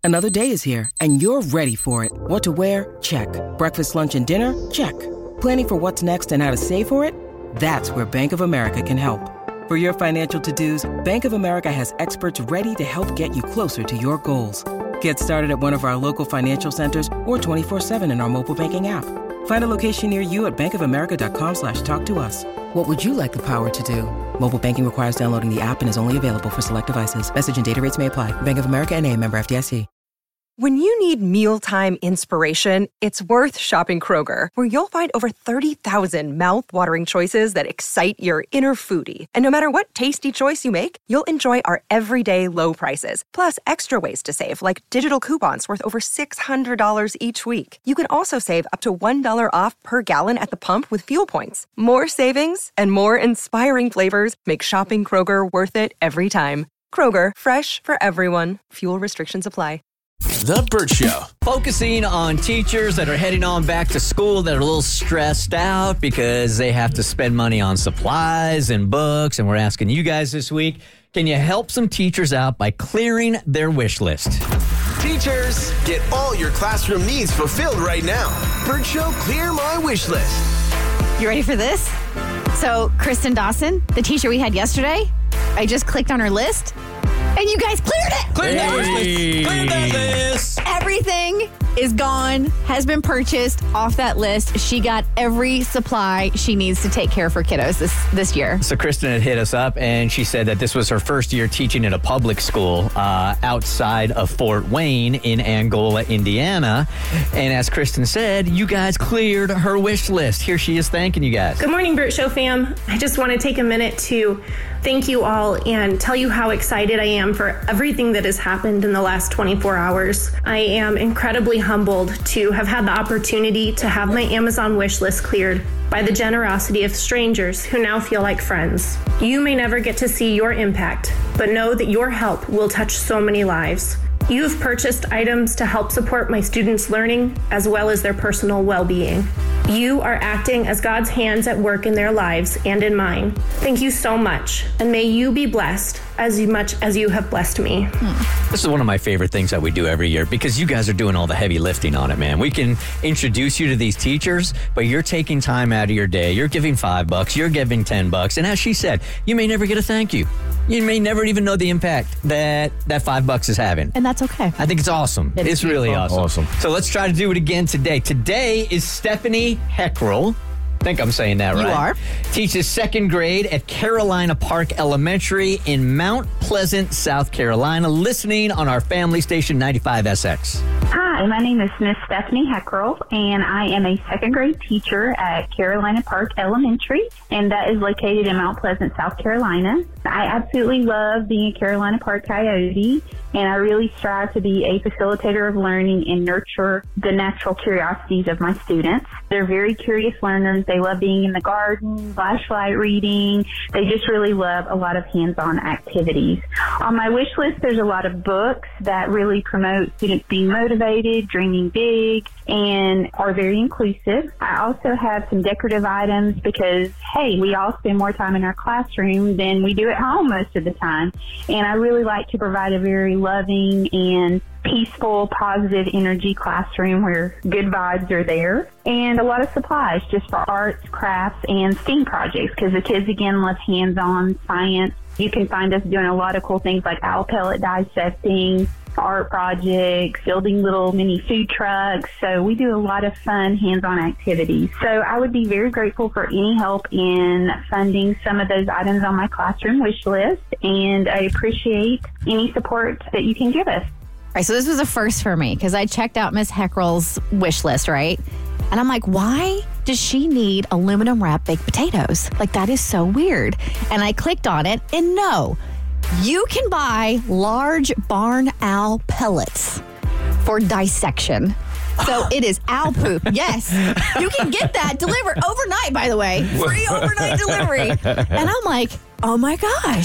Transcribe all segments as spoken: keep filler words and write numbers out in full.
Another day is here, and you're ready for it. What to wear? Check. Breakfast, lunch, and dinner? Check. Planning for what's next and how to save for it? That's where Bank of America can help. For your financial to-dos, Bank of America has experts ready to help get you closer to your goals. Get started at one of our local financial centers or twenty-four seven in our mobile banking app. Find a location near you at bankofamerica.com slash talk to us. What would you like the power to do? Mobile banking requires downloading the app and is only available for select devices. Message and data rates may apply. Bank of America N A, member F D I C. When you need mealtime inspiration, it's worth shopping Kroger, where you'll find over thirty thousand mouth-watering choices that excite your inner foodie. And no matter what tasty choice you make, you'll enjoy our everyday low prices, plus extra ways to save, like digital coupons worth over six hundred dollars each week. You can also save up to one dollar off per gallon at the pump with fuel points. More savings and more inspiring flavors make shopping Kroger worth it every time. Kroger, fresh for everyone. Fuel restrictions apply. The Bert Show. Focusing on teachers that are heading on back to school that are a little stressed out because they have to spend money on supplies and books. And we're asking you guys this week, can you help some teachers out by clearing their wish list? Teachers, get all your classroom needs fulfilled right now. Bert Show, clear my wish list. You ready for this? So, Kristen Dawson, the teacher we had yesterday, I just clicked on her list. And you guys cleared it. Cleared that wish list. Cleared that list. Everything is gone, has been purchased off that list. She got every supply she needs to take care of her kiddos this, this year. So Kristen had hit us up, and she said that this was her first year teaching at a public school uh, outside of Fort Wayne in Angola, Indiana. And as Kristen said, you guys cleared her wish list. Here she is thanking you guys. Good morning, Bert Show fam. I just want to take a minute to thank you all and tell you how excited I am for everything that has happened in the last twenty-four hours. I am incredibly humbled to have had the opportunity to have my Amazon wish list cleared by the generosity of strangers who now feel like friends. You may never get to see your impact, but know that your help will touch so many lives. You have purchased items to help support my students' learning as well as their personal well-being. You are acting as God's hands at work in their lives and in mine. Thank you so much, and may you be blessed as much as you have blessed me. Hmm. This is one of my favorite things that we do every year because you guys are doing all the heavy lifting on it, man. We can introduce you to these teachers, but you're taking time out of your day. You're giving five bucks, you're giving ten bucks, and as she said, you may never get a thank you. You may never even know the impact that that five bucks is having. And that's okay. I think it's awesome. It it's really awesome. Awesome. So let's try to do it again today. Today is Stephanie Heckrell. I think I'm saying that right. You are. Teaches second grade at Carolina Park Elementary in Mount Pleasant, South Carolina, listening on our family station ninety-five S X. Hi, my name is Miss Stephanie Heckrell, and I am a second grade teacher at Carolina Park Elementary, and that is located in Mount Pleasant, South Carolina. I absolutely love being a Carolina Park Coyote, and I really strive to be a facilitator of learning and nurture the natural curiosities of my students. They're very curious learners. They love being in the garden, flashlight reading. They just really love a lot of hands-on activities. On my wish list, there's a lot of books that really promote students being motivated, dreaming big, and are very inclusive. I also have some decorative items because, hey, we all spend more time in our classroom than we do at home most of the time. And I really like to provide a very loving and peaceful, positive energy classroom where good vibes are there. And a lot of supplies just for arts, crafts, and STEAM projects because the kids, again, love hands-on science. You can find us doing a lot of cool things like owl pellet dissecting, art projects, building little mini food trucks. So we do a lot of fun hands-on activities. So I would be very grateful for any help in funding some of those items on my classroom wish list, and I appreciate any support that you can give us. All right, so this was a first for me because I checked out Miss Heckrell's wish list, right? And I'm like, why does she need aluminum wrapped baked potatoes? Like, that is so weird. And I clicked on it, and no, you can buy large barn owl pellets for dissection. So it is owl poop. Yes. You can get that delivered overnight, by the way. Free overnight delivery. And I'm like, oh my gosh.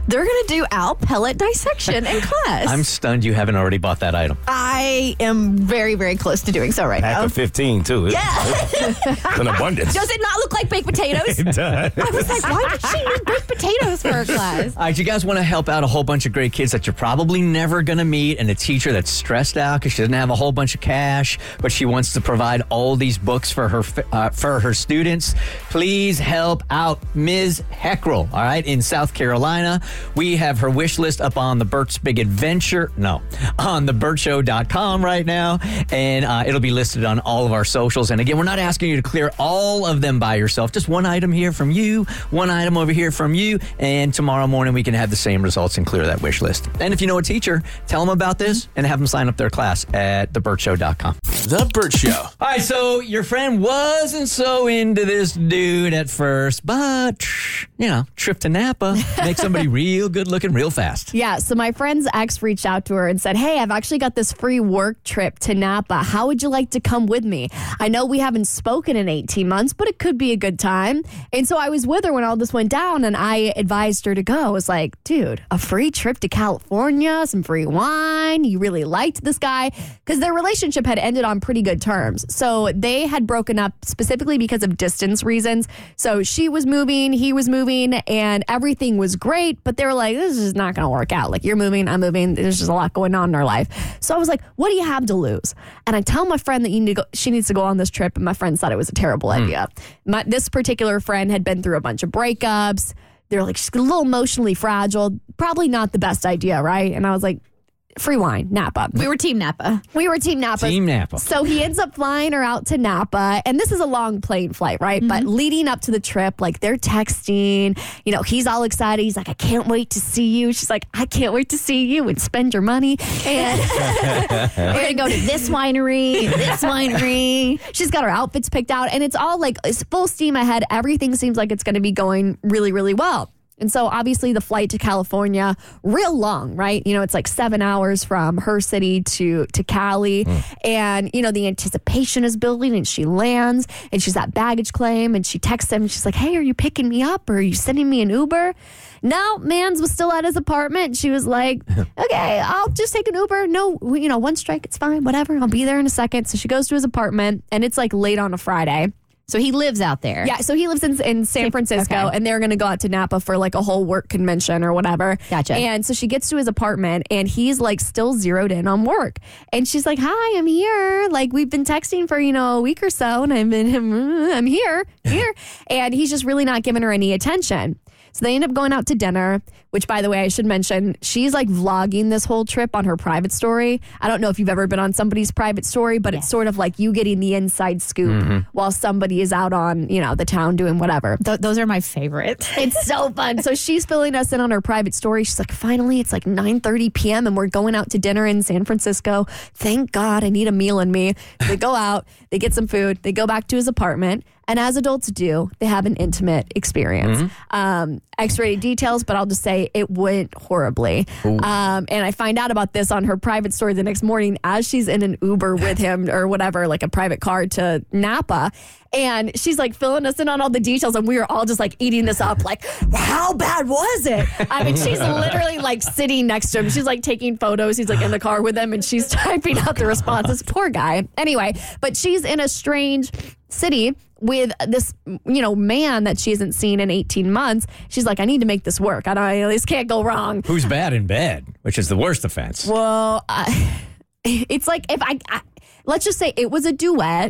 They're going to do owl pellet dissection in class. I'm stunned you haven't already bought that item. I am very, very close to doing so right Pack now. of fifteen, too. Yeah. It's an abundance. Does it not look like baked potatoes? It does. I was like, why would she need baked potatoes for her class? All right, you guys want to help out a whole bunch of great kids that you're probably never going to meet, and a teacher that's stressed out because she doesn't have a whole bunch of cash, but she wants to provide all these books for her uh, for her students. Please help out Miz Heckrell, all right, in South Carolina. We have her wish list up on the Bert's Big Adventure, no, on the bert show dot com right now, and uh, it'll be listed on all of our socials. And again, we're not asking you to clear all of them by yourself, just one item here from you, one item over here from you, and tomorrow morning we can have the same results and clear that wish list. And if you know a teacher, tell them about this and have them sign up their class at the bert show dot com. The Bert Show. All right, so your friend wasn't so into this dude at first, but, you know, trip to Napa makes somebody real good looking real fast. Yeah, so my friend's ex reached out to her and said, hey, I've actually got this free work trip to Napa. How would you like to come with me? I know we haven't spoken in eighteen months, but it could be a good time. And so I was with her when all this went down, and I advised her to go. I was like, dude, a free trip to California, some free wine. You really liked this guy. Because their relationship had ended on pretty good terms. So they had broken up specifically because of distance reasons. So she was moving, he was moving, and everything was great. But they were like, this is not going to work out. Like, you're moving, I'm moving. There's just a lot going on in our life. So I was like, what do you have to lose? And I tell my friend that you need to go, she needs to go on this trip. And my friend thought it was a terrible mm. idea. My, this particular friend had been through a bunch of breakups. They're like, she's a little emotionally fragile. Probably not the best idea, right? And I was like, free wine, Napa. We were Team Napa. We were Team Napa. Team Napa. So he ends up flying her out to Napa. And this is a long plane flight, right? Mm-hmm. But leading up to the trip, like they're texting. You know, he's all excited. He's like, I can't wait to see you. She's like, I can't wait to see you and spend your money. And we're going to go to this winery, this winery. She's got her outfits picked out. And it's all like, it's full steam ahead. Everything seems like it's going to be going really, really well. And so obviously the flight to California, real long, right? You know, it's like seven hours from her city to, to Cali. Mm. And, you know, the anticipation is building, and she lands and she's at baggage claim, and she texts him and she's like, hey, are you picking me up, or are you sending me an Uber? No, Mans was still at his apartment. She was like, okay, I'll just take an Uber. No, you know, one strike, it's fine, whatever. I'll be there in a second. So she goes to his apartment, and it's like late on a Friday. So he lives out there. Yeah, so he lives in, in San Francisco, okay. And they're going to go out to Napa for like a whole work convention or whatever. Gotcha. And so she gets to his apartment, and he's like still zeroed in on work. And she's like, hi, I'm here. Like, we've been texting for, you know, a week or so, and I've been, I'm here, here. And he's just really not giving her any attention. So they end up going out to dinner, which, by the way, I should mention, she's like vlogging this whole trip on her private story. I don't know if you've ever been on somebody's private story, but yes. It's sort of like you getting the inside scoop mm-hmm. while somebody is out on, you know, the town doing whatever. Th- those are my favorite. It's so fun. So she's filling us in on her private story. She's like, finally, it's like nine thirty p.m. and we're going out to dinner in San Francisco. Thank God, I need a meal in me. They go out, they get some food, they go back to his apartment. And as adults do, they have an intimate experience. Mm-hmm. Um, X-rated details, but I'll just say it went horribly. Um, and I find out about this on her private story the next morning as she's in an Uber with him or whatever, like a private car to Napa. And she's like filling us in on all the details, and we were all just like eating this up, like, how bad was it? I mean, she's literally like sitting next to him. She's like taking photos. He's like in the car with him, and she's typing out the responses. Poor guy. Anyway, but she's in a strange city with this, you know, man that she hasn't seen in eighteen months. She's like, I need to make this work. I don't, this can't go wrong. Who's bad in bed, which is the worst offense. Well, uh, it's like if I, I, let's just say it was a duet.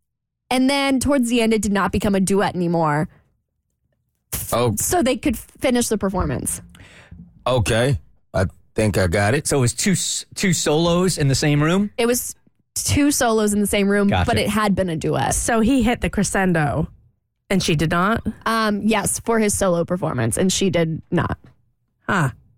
And then towards the end, it did not become a duet anymore. Oh. So they could finish the performance. Okay. I think I got it. So it was two two solos in the same room? It was two solos in the same room, gotcha. But it had been a duet. So he hit the crescendo, and she did not? Um, yes, for his solo performance, and she did not. Huh.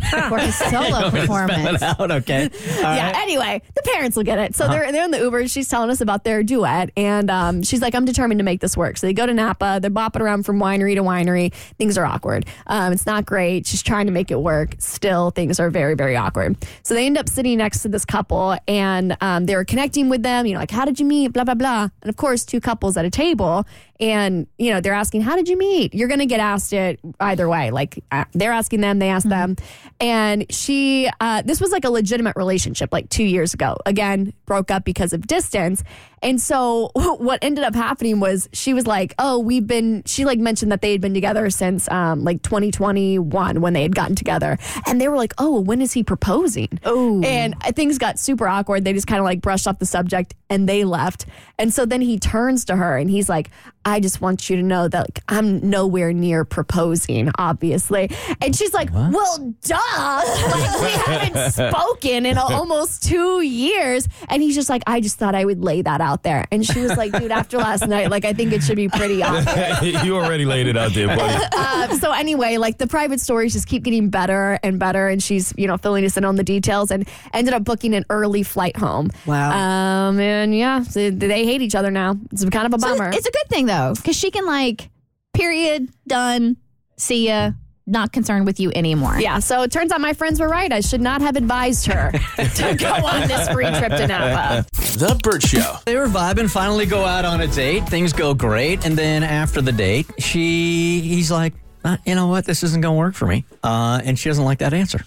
for his solo performance. Spell it out, okay. All yeah. right. Anyway, the parents will get it. So uh-huh. they're they're in the Uber. She's telling us about their duet, and um, she's like, "I'm determined to make this work." So they go to Napa. They're bopping around from winery to winery. Things are awkward. Um, it's not great. She's trying to make it work. Still, things are very very awkward. So they end up sitting next to this couple, and um, they were connecting with them. You know, like, how did you meet? Blah blah blah. And of course, two couples at a table. And, you know, they're asking, how did you meet? You're going to get asked it either way. Like, uh, they're asking them, they ask mm-hmm. them. And she, uh, this was like a legitimate relationship like two years ago. Again, broke up because of distance. And so what ended up happening was she was like, oh, we've been, she like mentioned that they had been together since um, like twenty twenty-one when they had gotten together. And they were like, oh, when is he proposing? Oh. And things got super awkward. They just kind of like brushed off the subject and they left. And so then he turns to her and he's like, I just want you to know that like, I'm nowhere near proposing, obviously. And she's like, what? Well, duh. Like, we haven't spoken in almost two years. And he's just like, I just thought I would lay that out there. And she was like, dude, after last night, like, I think it should be pretty obvious. You already laid it out there, buddy. Uh, so anyway, like the private stories just keep getting better and better. And she's, you know, filling us in on the details and ended up booking an early flight home. Wow. Um, and yeah, so they hate each other now. It's kind of a bummer. So it's a good thing though, because she can like, period, done, see ya. Not concerned with you anymore. Yeah, so it turns out my friends were right. I should not have advised her to go on this free trip to Napa. The Burt Show. They were vibing, finally go out on a date. Things go great. And then after the date, she, he's like, uh, you know what? This isn't going to work for me. Uh, and she doesn't like that answer.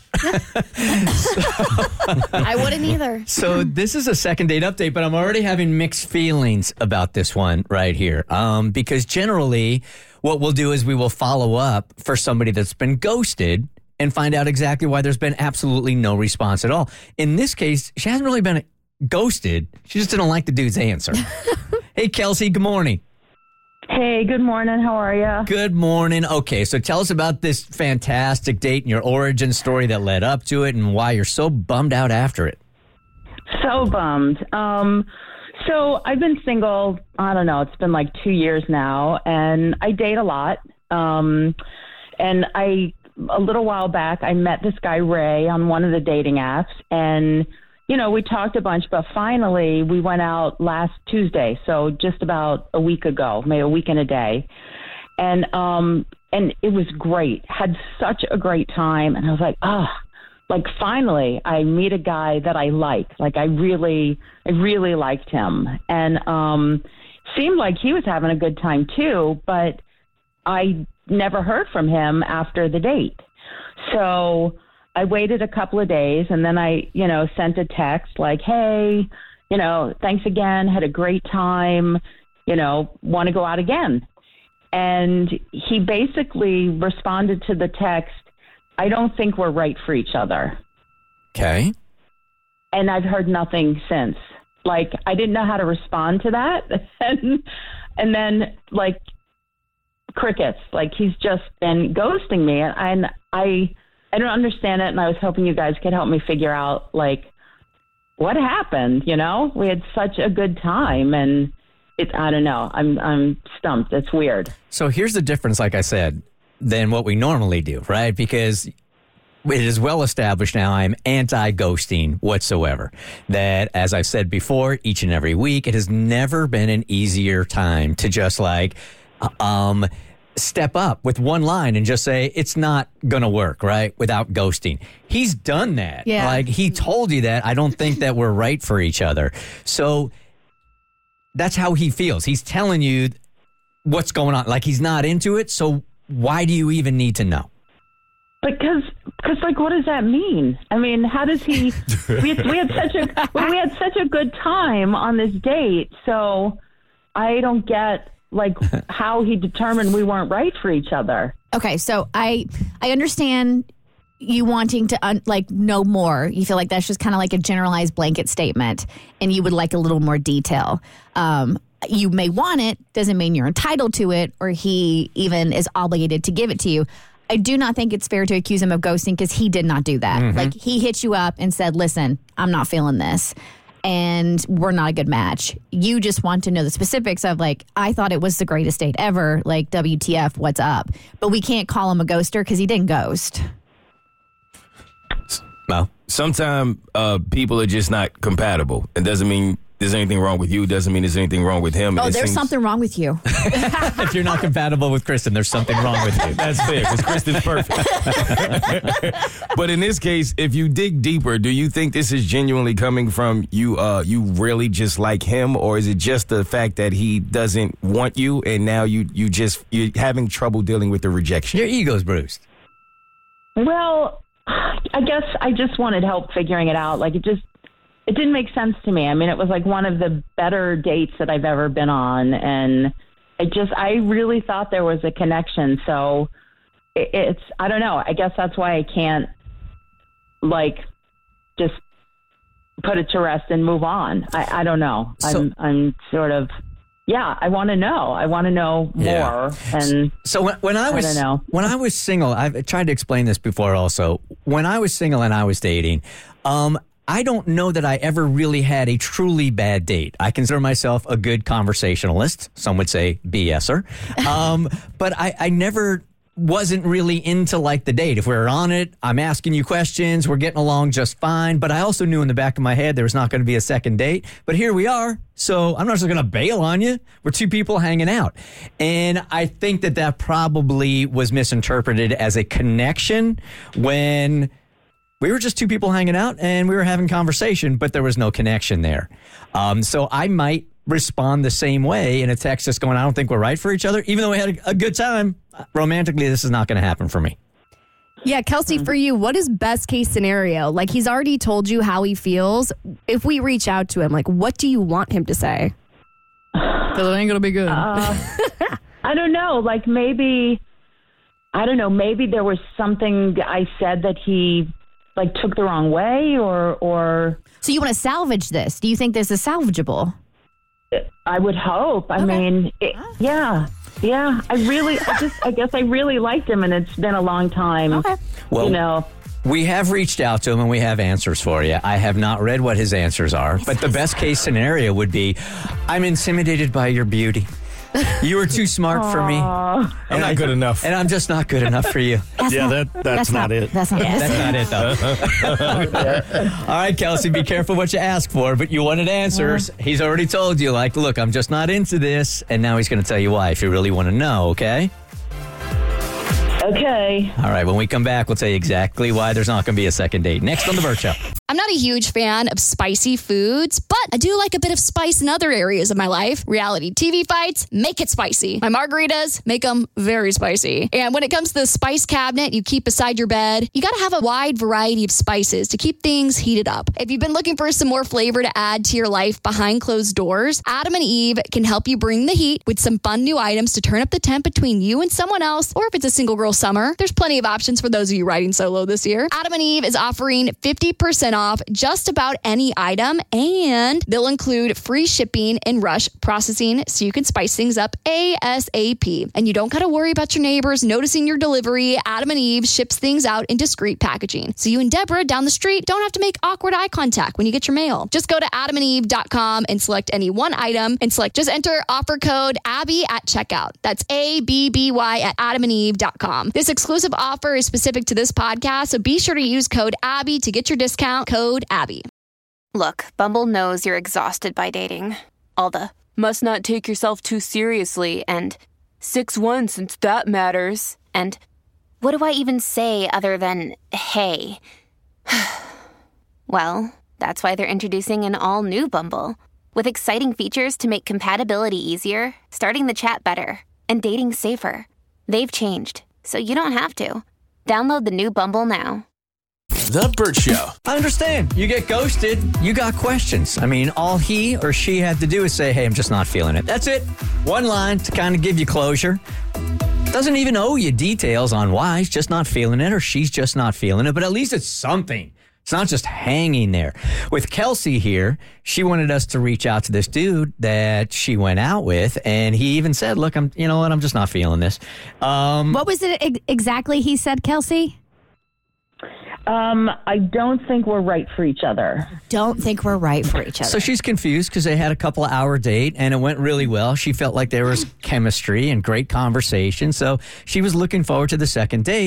I wouldn't either. So this is a second date update, but I'm already having mixed feelings about this one right here. Um, because generally, what we'll do is we will follow up for somebody that's been ghosted and find out exactly why there's been absolutely no response at all. In this case, she hasn't really been ghosted. She just didn't like the dude's answer. Hey, Kelsey, good morning. Hey, good morning. How are you? Good morning. Okay, so tell us about this fantastic date and your origin story that led up to it and why you're so bummed out after it. So bummed. Um, so I've been single, I don't know, it's been like two years now, and I date a lot. Um, and I, a little while back, I met this guy, Ray, on one of the dating apps, and you know, we talked a bunch, but finally we went out last Tuesday. So just about a week ago, maybe a week and a day. And, um, and it was great. Had such a great time. And I was like, oh, like finally I meet a guy that I like. Like I really, I really liked him. And, um, seemed like he was having a good time too, but I never heard from him after the date. So I waited a couple of days and then I, you know, sent a text like, hey, you know, thanks again. Had a great time, you know, want to go out again. And he basically responded to the text, I don't think we're right for each other. Okay. And I've heard nothing since. Like, I didn't know how to respond to that. and, and then like crickets, like he's just been ghosting me. And, and I, I don't understand it, and I was hoping you guys could help me figure out, like, what happened, you know? We had such a good time, and it, I don't know. I'm I'm stumped. It's weird. So here's the difference, like I said, than what we normally do, right? Because it is well established now I'm anti-ghosting whatsoever. That, as I've said before, each and every week, it has never been an easier time to just, like, um... step up with one line and just say, it's not going to work, right? Without ghosting. He's done that. Yeah. Like, he told you that. I don't think that we're right for each other. So that's how he feels. He's telling you what's going on. Like, he's not into it. So why do you even need to know? Because, because, like, what does that mean? I mean, how does he? we, had, we had such a we had such a good time on this date. So I don't get, like, how he determined we weren't right for each other. Okay, so I I understand you wanting to un, like know more. You feel like that's just kind of like a generalized blanket statement, and you would like a little more detail. Um, you may want it, doesn't mean you're entitled to it, or he even is obligated to give it to you. I do not think it's fair to accuse him of ghosting because he did not do that. Mm-hmm. Like, he hit you up and said, listen, I'm not feeling this. And we're not a good match. You just want to know the specifics of, like, I thought it was the greatest date ever. Like, W T F, what's up? But we can't call him a ghoster because he didn't ghost. Well, sometimes uh, people are just not compatible. It doesn't mean there's anything wrong with you. Doesn't mean there's anything wrong with him. Oh, It there's seems- something wrong with you. if you're not compatible with Kristen, there's something wrong with you. That's fair, because Kristen's perfect. But in this case, if you dig deeper, do you think this is genuinely coming from you? Uh, you really just like him, or is it just the fact that he doesn't want you, and now you you just you're having trouble dealing with the rejection? Your ego's bruised. Well, I guess I just wanted help figuring it out. Like, it just, it didn't make sense to me. I mean, it was like one of the better dates that I've ever been on. And it just, I really thought there was a connection. So it, it's, I don't know. I guess that's why I can't, like, just put it to rest and move on. I, I don't know. So- I'm, I'm sort of, yeah, I want to know. I want to know more. Yeah. And So when, when I I was don't know. when I was single, I've tried to explain this before. Also, when I was single and I was dating, um, I don't know that I ever really had a truly bad date. I consider myself a good conversationalist. Some would say BSer, um, but I, I never wasn't really into like the date. If we were on it, I'm asking you questions. We're getting along just fine. But I also knew in the back of my head there was not going to be a second date. But here we are. So I'm not just going to bail on you. We're two people hanging out. And I think that that probably was misinterpreted as a connection when we were just two people hanging out and we were having conversation, but there was no connection there. Um, so I might respond the same way in a text just going, I don't think we're right for each other. Even though we had a, a good time, romantically, this is not going to happen for me. Yeah, Kelsey, for you, what is best case scenario? Like, he's already told you how he feels. If we reach out to him, like, what do you want him to say? Because it ain't going to be good. Uh, I don't know. Like, maybe, I don't know, maybe there was something I said that he, like, took the wrong way or, or So you want to salvage this? Do you think this is salvageable? I would hope. I Okay. mean, it, yeah, yeah. I really, I just, I guess I really liked him, and it's been a long time. Okay. Well, you know. we have reached out to him and we have answers for you. I have not read what his answers are, but the best case scenario would be, I'm intimidated by your beauty. You were too smart for me. Aw. I'm not good enough. And I'm just not good enough for you. That's Yeah, not- that that's, not, it. That's not it. That's not it, though. All right, Kelsey, be careful what you ask for, but you wanted answers. He's already told you, like, look, I'm just not into this. And now he's going to tell you why if you really want to know, okay? Okay. All right, when we come back, we'll tell you exactly why there's not going to be a second date. Next on The Burt Show. I'm not a huge fan of spicy foods, but I do like a bit of spice in other areas of my life. Reality T V fights, make it spicy. My margaritas, make them very spicy. And when it comes to the spice cabinet you keep beside your bed, you got to have a wide variety of spices to keep things heated up. If you've been looking for some more flavor to add to your life behind closed doors, Adam and Eve can help you bring the heat with some fun new items to turn up the temp between you and someone else, or if it's a single girl summer, there's plenty of options for those of you riding solo this year. Adam and Eve is offering fifty percent off just about any item, and they'll include free shipping and rush processing so you can spice things up ASAP. And you don't got to worry about your neighbors noticing your delivery. Adam and Eve ships things out in discreet packaging, so you and Deborah down the street don't have to make awkward eye contact when you get your mail. Just go to adam and eve dot com and select any one item and select, just enter offer code Abby at checkout. That's A B B Y at adam and eve dot com. This exclusive offer is specific to this podcast, so be sure to use code Abby to get your discount. Code Abby. Look, Bumble knows you're exhausted by dating. All the must not take yourself too seriously and six one since that matters. And what do I even say other than hey? Well, that's why they're introducing an all-new Bumble with exciting features to make compatibility easier, starting the chat better, and dating safer. They've changed, so you don't have to. Download the new Bumble now. The Burt Show. I understand. You get ghosted. You got questions. I mean, all he or she had to do is say, hey, I'm just not feeling it. That's it. One line to kind of give you closure. Doesn't even owe you details on why he's just not feeling it or she's just not feeling it, but at least it's something. It's not just hanging there. With Kelsey here, she wanted us to reach out to this dude that she went out with, and he even said, look, I'm, you know what, I'm just not feeling this. Um, What was it ex- exactly he said, Kelsey? Um, I don't think we're right for each other. Don't think we're right for each other. So she's confused because they had a couple of hour date and it went really well. She felt like there was chemistry and great conversation. So she was looking forward to the second date.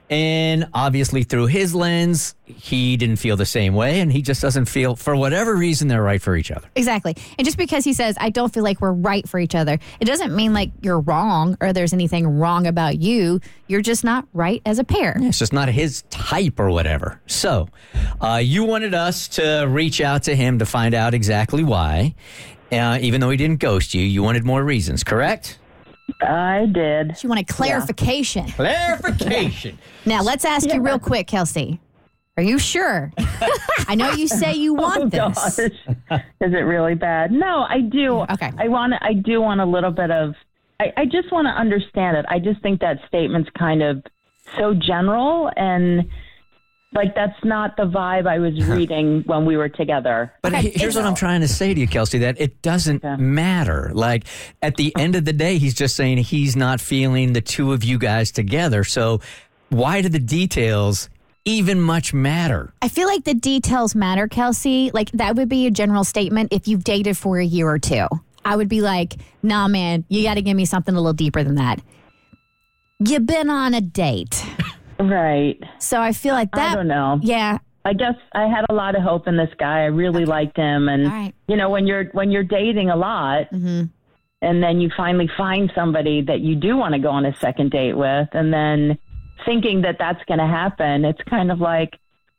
And obviously, through his lens, he didn't feel the same way, and he just doesn't feel, for whatever reason, they're right for each other. Exactly. And just because he says, I don't feel like we're right for each other, it doesn't mean like you're wrong or there's anything wrong about you. You're just not right as a pair. It's just not his type or whatever. So, uh, you wanted us to reach out to him to find out exactly why. Uh, even though he didn't ghost you, you wanted more reasons, correct? I did. She wanted clarification. Yeah. Clarification. Now, let's ask Yeah. you real quick, Kelsey. Are you sure? I know you say you want Oh, this. gosh. Is it really bad? No, I do. Okay. I want. I do want a little bit of. I, I just want to understand it. I just think that statement's kind of so general, and like that's not the vibe I was reading when we were together. But he- here's what I'm trying to say to you, Kelsey, that it doesn't Yeah. matter. Like, at the end of the day, he's just saying he's not feeling the two of you guys together. So why do the details even much matter? I feel like the details matter, Kelsey. Like, that would be a general statement if you've dated for a year or two. I would be like, nah, man, you got to give me something a little deeper than that. You've been on a date. Right. So I feel like that. I don't know. Yeah. I guess I had a lot of hope in this guy. I really liked him, and All right. you know, when you're when you're dating a lot, Mm-hmm. and then you finally find somebody that you do want to go on a second date with, and then thinking that that's going to happen, it's kind of like,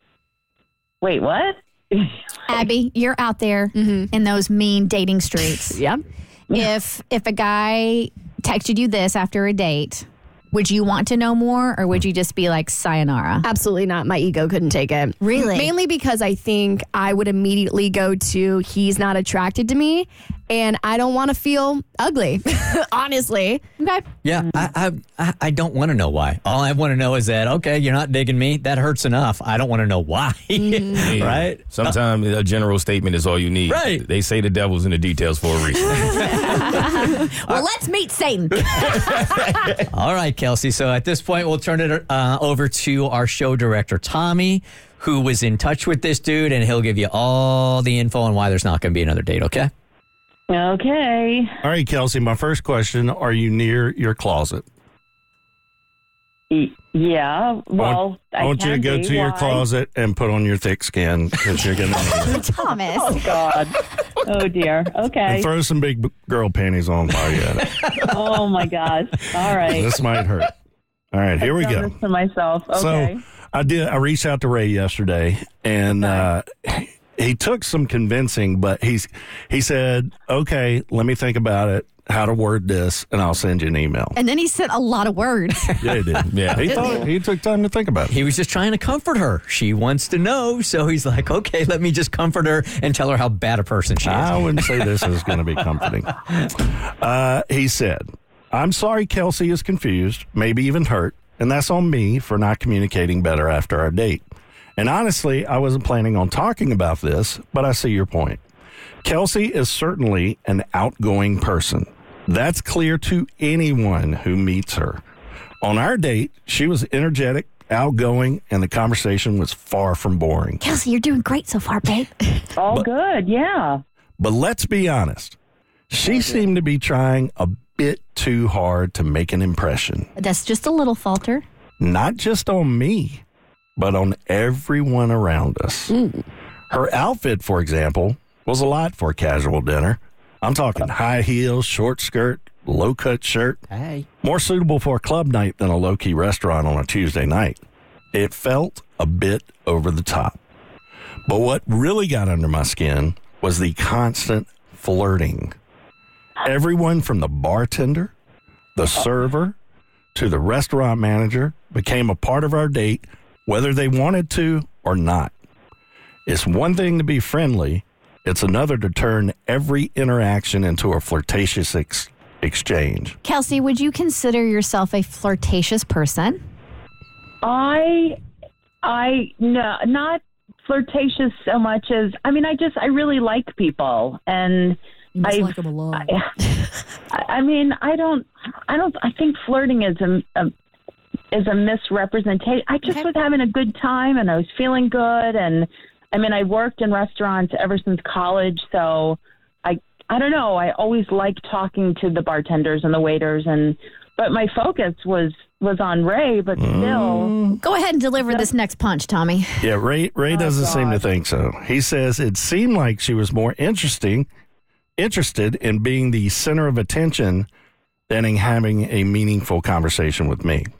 wait, what? Abby, you're out there in those mean dating streets. Yep. If if a guy texted you this after a date, would you want to know more, or would you just be like, sayonara? Absolutely not. My ego couldn't take it. Really? Mainly because I think I would immediately go to he's not attracted to me, and I don't want to feel ugly, honestly. Okay. Yeah, I, I I don't want to know why. All I want to know is that, okay, you're not digging me. That hurts enough. I don't want to know why. Yeah. Right? Sometimes a general statement is all you need. Right. They say the devil's in the details for a reason. Well, let's meet Satan. All right, Kelsey. So at this point, we'll turn it uh, over to our show director, Tommy, who was in touch with this dude, and he'll give you all the info on why there's not going to be another date, okay? Okay. All right, Kelsey, my first question, are you near your closet? Y- Yeah. Well, I want, I want you to can go be. to your Why? closet and put on your thick skin because you're going to Thomas. Oh, God. Oh, dear. Okay. and throw some big b- girl panties on while you're at it. Oh, my gosh. All right. This might hurt. All right, here we I've done go. this to myself. Okay. So I did. I reached out to Ray yesterday, and uh, he took some convincing, but he's he said, "Okay, let me think about it, how to word this, and I'll send you an email." And then he sent a lot of words. Yeah, he did. Yeah. he thought he took time to think about it. He was just trying to comfort her. She wants to know, so he's like, okay, let me just comfort her and tell her how bad a person she is. I wouldn't say this is going to be comforting. Uh, he said, "I'm sorry Kelsey is confused, maybe even hurt, and that's on me for not communicating better after our date. And honestly, I wasn't planning on talking about this, but I see your point. Kelsey is certainly an outgoing person. That's clear to anyone who meets her. On our date, she was energetic, outgoing, and the conversation was far from boring. Kelsey, you're doing great so far, babe. All good. Yeah. But let's be honest. She seemed to be trying a bit too hard to make an impression. That's just a little falter. Not just on me, but on everyone around us. Her outfit, for example, was a lot for a casual dinner. I'm talking high heels, short skirt, low-cut shirt. Hey. More suitable for a club night than a low-key restaurant on a Tuesday night. It felt a bit over the top. But what really got under my skin was the constant flirting. Everyone from the bartender, the server, to the restaurant manager became a part of our date, whether they wanted to or not. It's one thing to be friendly. It's another to turn every interaction into a flirtatious ex- exchange. Kelsey, would you consider yourself a flirtatious person? I, I, no, not flirtatious so much as, I mean, I just, I really like people. And I like them a lot. I, I mean, I don't, I don't, I think flirting is a, a is a misrepresentation. I just Okay. was having a good time and I was feeling good. And I mean, I worked in restaurants ever since college. So I, I don't know. I always liked talking to the bartenders and the waiters. And, but my focus was was on Ray, but still. Go ahead and deliver this next punch, Tommy. Yeah, Ray Ray doesn't seem to think so. He says it seemed like she was more interesting, interested in being the center of attention than in having a meaningful conversation with me.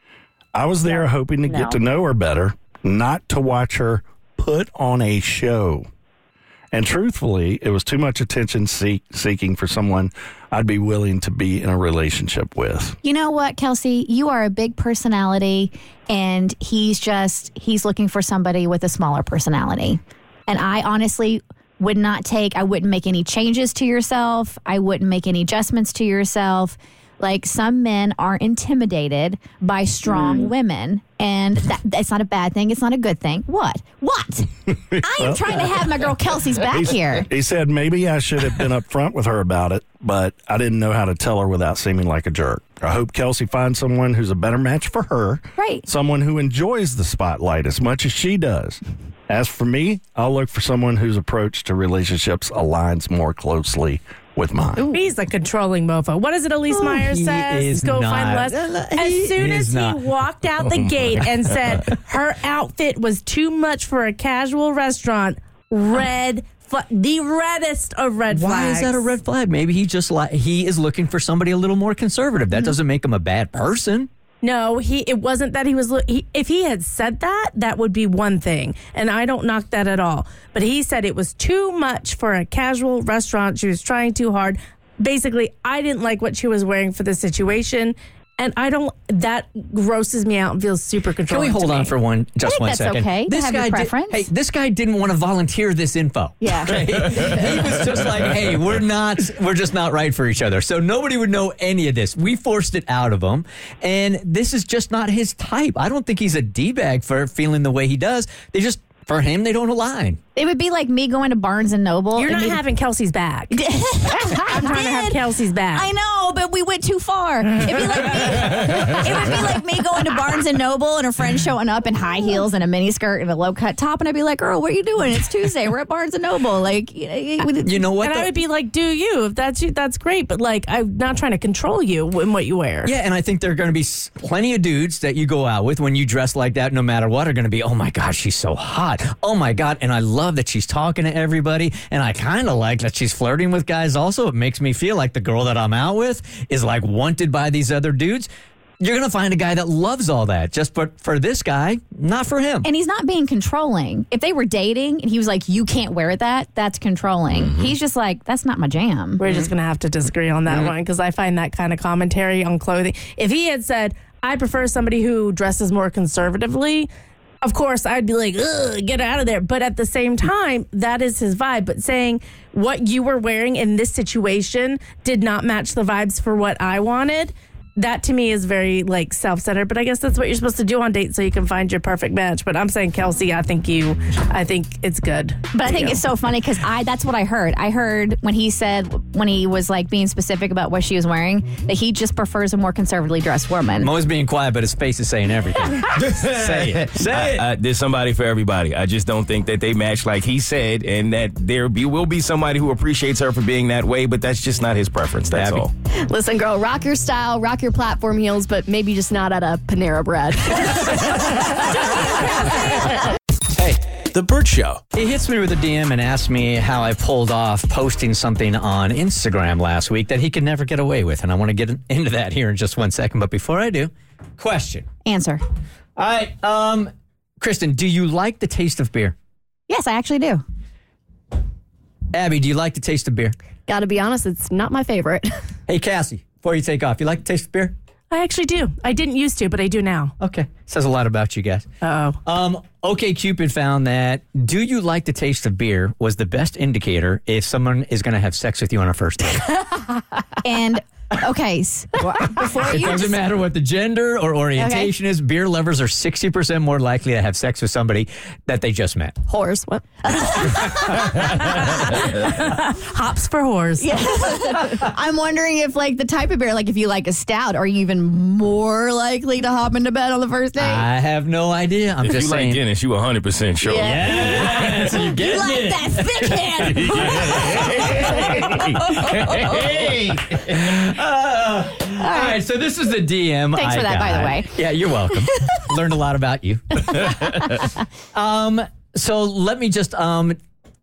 I was there hoping to No. get to know her better, not to watch her put on a show. And truthfully, it was too much attention seek, seeking for someone I'd be willing to be in a relationship with. You know what, Kelsey? You are a big personality, and he's just, he's looking for somebody with a smaller personality. And I honestly would not take, I wouldn't make any changes to yourself. I wouldn't make any adjustments to yourself. Like, some men are intimidated by strong Mm. women, and that, that's not a bad thing. It's not a good thing. What? What? I am trying to have my girl Kelsey's back He's- here. He said maybe I should have been upfront with her about it, but I didn't know how to tell her without seeming like a jerk. I hope Kelsey finds someone who's a better match for her. Right. Someone who enjoys the spotlight as much as she does. As for me, I'll look for someone whose approach to relationships aligns more closely with mine. He's a controlling mofo. What is it Elise Myers he says? is Go not. find Les. He As soon is as he not. walked out the Oh gate my and God. said her outfit was too much for a casual restaurant, red, fl- the reddest of red Why flags. is that a red flag? Maybe he just like he is looking for somebody a little more conservative. That doesn't make him a bad person. No, he. It wasn't that he was. Lo- he, if he had said that, that would be one thing, and I don't knock that at all. But he said it was too much for a casual restaurant. She was trying too hard. Basically, I didn't like what she was wearing for the situation, and I don't. That grosses me out and feels super Can controlling. we hold to on me. for one, just think one that's second? okay to have your guy did- preference. hey, this guy didn't want to volunteer this info. Yeah. Okay? He was just like, hey, we're not, we're just not right for each other. So nobody would know any of this. We forced it out of him, and this is just not his type. I don't think he's a D-bag for feeling the way he does. They just, for him, they don't align. It would be like me going to Barnes and Noble. You're and not me- having Kelsey's back. I'm trying to have Kelsey's back. I know, but we went too far. It'd be like me. It would be like me going to Barnes and Noble and a friend showing up in high heels and a mini skirt and a low cut top, and I'd be like, "Girl, what are you doing? It's Tuesday. We're at Barnes and Noble." Like, you know, You know what? And I though? would be like, "Do you? If that's you, that's great." But like, I'm not trying to control you in what you wear. Yeah, and I think there are going to be s- plenty of dudes that you go out with when you dress like that, no matter what, are going to be, oh my God, she's so hot. Oh my God, and I love that she's talking to everybody, and I kind of like that she's flirting with guys also. It makes me feel like the girl that I'm out with is like wanted by these other dudes. You're going to find a guy that loves all that. Just for, for this guy, not for him. and he's not being controlling. If they were dating and he was like, "You can't wear that," that's controlling. Mm-hmm. He's just like, "That's not my jam." We're just going to have to disagree on that Mm-hmm. one because I find that kind of commentary on clothing. If he had said, I prefer somebody who dresses more conservatively, of course, I'd be like, ugh, get out of there. But at the same time, that is his vibe. But saying what you were wearing in this situation did not match the vibes for what I wanted, that to me is very like self-centered. But I guess that's what you're supposed to do on dates so you can find your perfect match. But I'm saying, Kelsey, I think you, I think it's good. But I for think you. it's so funny because I that's what I heard. I heard when he said, when he was like being specific about what she was wearing, that he just prefers a more conservatively dressed woman. Mo's being quiet, but his face is saying everything. Say it. Say it. I, I, there's somebody for everybody. I just don't think that they match like he said, and that there be, will be somebody who appreciates her for being that way, but that's just not his preference. That's Abby. all. Listen, girl, rock your style, rock your platform heels, but maybe just not at a Panera Bread. Hey, The Burt Show. He hits me with a D M and asks me how I pulled off posting something on Instagram last week that he could never get away with. And I want to get into that here in just one second. But before I do, question. Answer. All right. Um, Kristen, do you like the taste of beer? Yes, I actually do. Abby, do you like the taste of beer? Gotta be honest, it's not my favorite. Hey, Cassie, before you take off, you like the taste of beer? I actually do. I didn't used to, but I do now. Okay. Says a lot about you guys. Uh-oh. Um, OkCupid found that do you like the taste of beer was the best indicator if someone is going to have sex with you on a first date. And okay, s- before It you doesn't just- matter what the gender or orientation is. Beer lovers are sixty percent more likely to have sex with somebody that they just met. Whores. What? Hops for whores. Yeah. I'm wondering if, like, the type of beer, like, if you like a stout, are you even more likely to hop into bed on the first date? I have no idea. I'm if just you saying. like Guinness, you one hundred percent sure. Yes, you get you like it. that thick head. Hey. Uh, right, so this is the D M. Thanks I for that, by the got. way. Yeah, you're welcome. Learned a lot about you. um, so let me just um.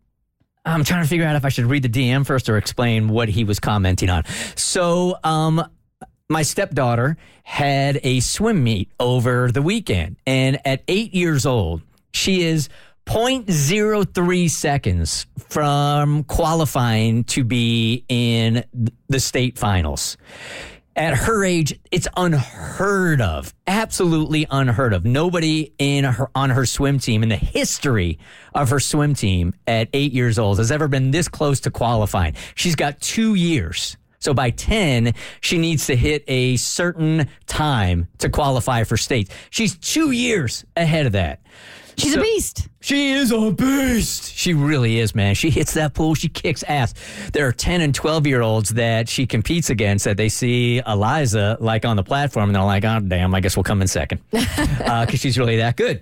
I'm trying to figure out if I should read the D M first or explain what he was commenting on. So, um, my stepdaughter had a swim meet over the weekend, and at eight years old, she is zero point zero three seconds from qualifying to be in the state finals. At her age, it's unheard of, absolutely unheard of. Nobody in her on her swim team, in the history of her swim team at eight years old, has ever been this close to qualifying. She's got two years. So by ten, she needs to hit a certain time to qualify for states. She's two years ahead of that. She's So- a beast. She is a beast. She really is, man. She hits that pool. She kicks ass. There are ten and twelve-year-olds that she competes against that they see Eliza, like, on the platform, and they're like, oh, damn, I guess we'll come in second. Because uh, she's really that good.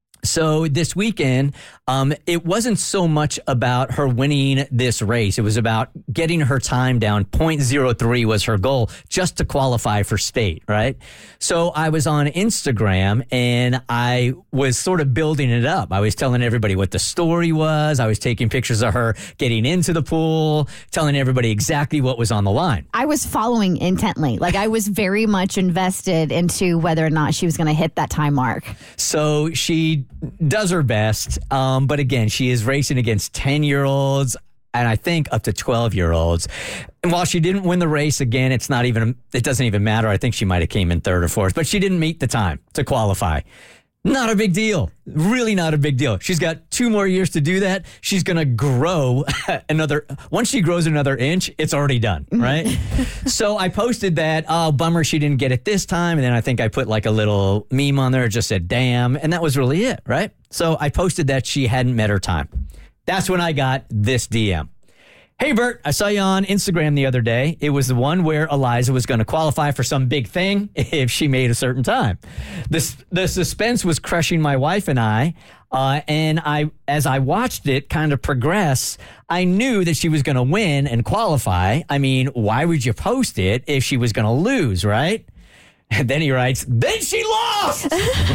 So this weekend, um, it wasn't so much about her winning this race. It was about getting her time down. zero point zero three was her goal, just to qualify for state, right? So I was on Instagram, and I was sort of building it up. I was telling everybody what the story was. I was taking pictures of her getting into the pool, telling everybody exactly what was on the line. I was following intently. Like, I was very much invested into whether or not she was going to hit that time mark. So she does her best. Um, but again, she is racing against ten-year-olds and I think up to twelve-year-olds. And while she didn't win the race, again, it's not even, it doesn't even matter. I think she might have came in third or fourth, but she didn't meet the time to qualify. Not a big deal. Really not a big deal. She's got two more years to do that. She's going to grow another, once she grows another inch, it's already done, right? So I posted that, oh, bummer she didn't get it this time. And then I think I put like a little meme on there, it just said, damn. And that was really it, right? So I posted that she hadn't met her time. That's when I got this D M. Hey, Bert, I saw you on Instagram the other day. It was the one where Eliza was going to qualify for some big thing if she made a certain time. The, the suspense was crushing my wife and I, uh, and I, as I watched it kind of progress, I knew that she was going to win and qualify. I mean, why would you post it if she was going to lose, right? And then he writes, then she lost!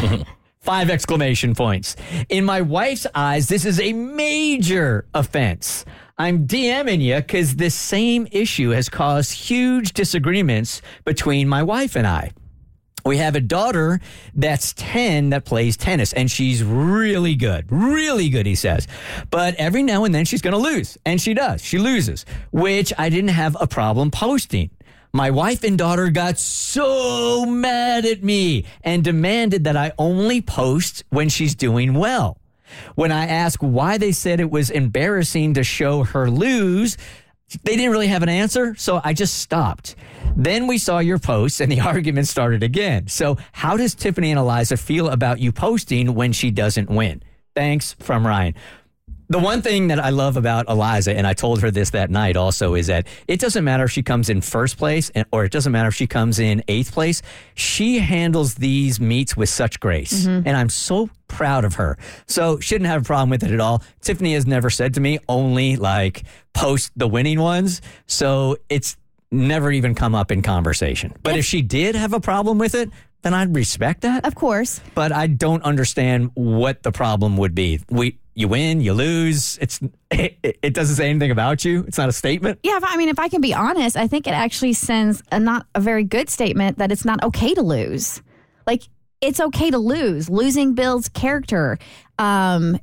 Five exclamation points. In my wife's eyes, this is a major offense. I'm DMing you because this same issue has caused huge disagreements between my wife and I. We have a daughter that's ten that plays tennis, and she's really good, really good, he says. But every now and then she's going to lose, and she does. She loses, which I didn't have a problem posting. My wife and daughter got so mad at me and demanded that I only post when she's doing well. When I asked why they said it was embarrassing to show her lose, they didn't really have an answer, so I just stopped. Then we saw your posts and the argument started again. So how does Tiffany and Eliza feel about you posting when she doesn't win? Thanks, from Ryan. The one thing that I love about Eliza, and I told her this that night also, is that it doesn't matter if she comes in first place or it doesn't matter if she comes in eighth place. She handles these meets with such grace, mm-hmm. and I'm so proud of her. So shouldn't have a problem with it at all. Tiffany has never said to me, only like post the winning ones. So it's never even come up in conversation. But if she did have a problem with it, then I'd respect that. Of course. But I don't understand what the problem would be. We You win, you lose. It's it, it doesn't say anything about you. It's not a statement. Yeah, I mean, if I can be honest, I think it actually sends a not a very good statement that it's not okay to lose. Like, it's okay to lose. Losing builds character. Um,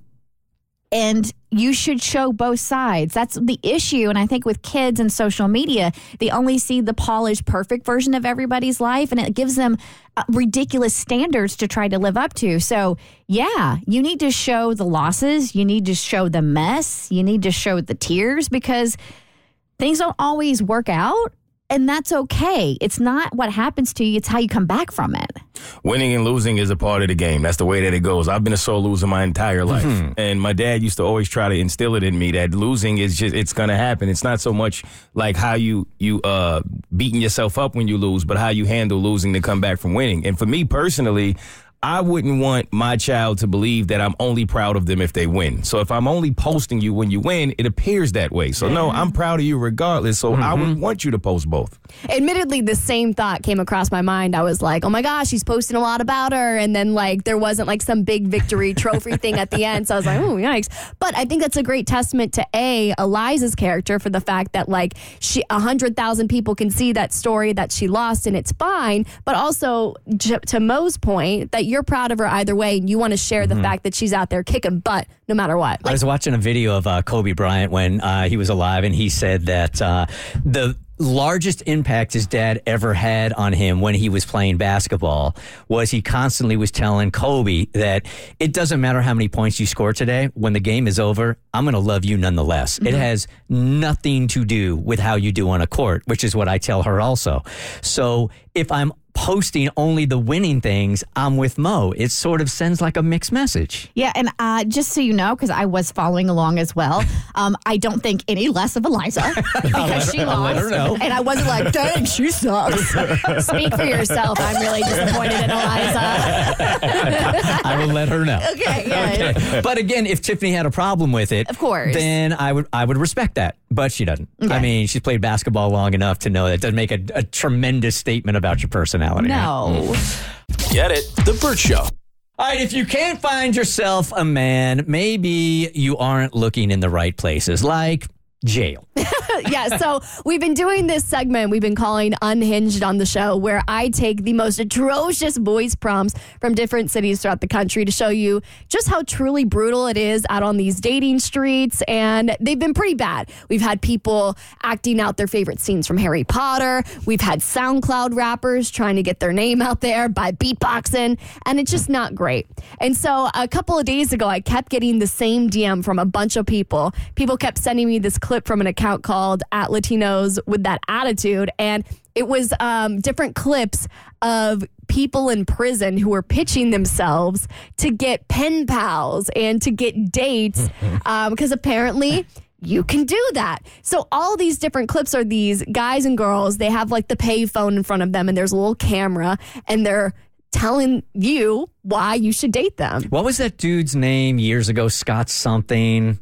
and you should show both sides. That's the issue. And I think with kids and social media, they only see the polished, perfect version of everybody's life, and it gives them uh, ridiculous standards to try to live up to. So, yeah, you need to show the losses. You need to show the mess. You need to show the tears, because things don't always work out. And that's okay. It's not what happens to you. It's how you come back from it. Winning and losing is a part of the game. That's the way that it goes. I've been a sore loser my entire life. Mm-hmm. And my dad used to always try to instill it in me that losing is just, it's going to happen. It's not so much like how you, you, uh, beating yourself up when you lose, but how you handle losing to come back from winning. And for me personally, I wouldn't want my child to believe that I'm only proud of them if they win. So if I'm only posting you when you win, it appears that way. So no, I'm proud of you regardless. So mm-hmm. I would want you to post both. Admittedly, the same thought came across my mind. I was like, oh my gosh, she's posting a lot about her. And then like there wasn't like some big victory trophy thing at the end. So I was like, oh, yikes. But I think that's a great testament to A, Eliza's character, for the fact that like she, a hundred thousand people can see that story that she lost and it's fine. But also j- to Mo's point that you're proud of her either way and you want to share mm-hmm. the fact that she's out there kicking butt no matter what. Like, I was watching a video of uh, Kobe Bryant when uh, he was alive, and he said that uh, the largest impact his dad ever had on him when he was playing basketball was he constantly was telling Kobe that it doesn't matter how many points you score today. When the game is over, I'm going to love you nonetheless. Mm-hmm. It has nothing to do with how you do on a court, which is what I tell her also. So if I'm posting only the winning things, I'm with Mo. It sort of sends like a mixed message. Yeah, and uh, just so you know, because I was following along as well, um, I don't think any less of Eliza because she lost. Let her know. And I wasn't like, dang, she sucks. Speak for yourself. I'm really disappointed in Eliza. I will let her know. Okay, yeah. Okay. But again, if Tiffany had a problem with it, of course, then I would I would respect that. But she doesn't. Okay. I mean, she's played basketball long enough to know that it doesn't make a, a tremendous statement about your personality. No. Right? Get it? The Burt Show. All right, if you can't find yourself a man, maybe you aren't looking in the right places, like jail. Yeah, so we've been doing this segment we've been calling Unhinged on the show, where I take the most atrocious voice prompts from different cities throughout the country to show you just how truly brutal it is out on these dating streets, and they've been pretty bad. We've had people acting out their favorite scenes from Harry Potter. We've had SoundCloud rappers trying to get their name out there by beatboxing, and it's just not great. And so a couple of days ago, I kept getting the same D M from a bunch of people. People kept sending me this clip from an account called at Latinos with That Attitude, and it was um, different clips of people in prison who were pitching themselves to get pen pals and to get dates because um, apparently you can do that. So all these different clips are these guys and girls. They have like the pay phone in front of them and there's a little camera and they're telling you why you should date them. What was that dude's name years ago? Scott something.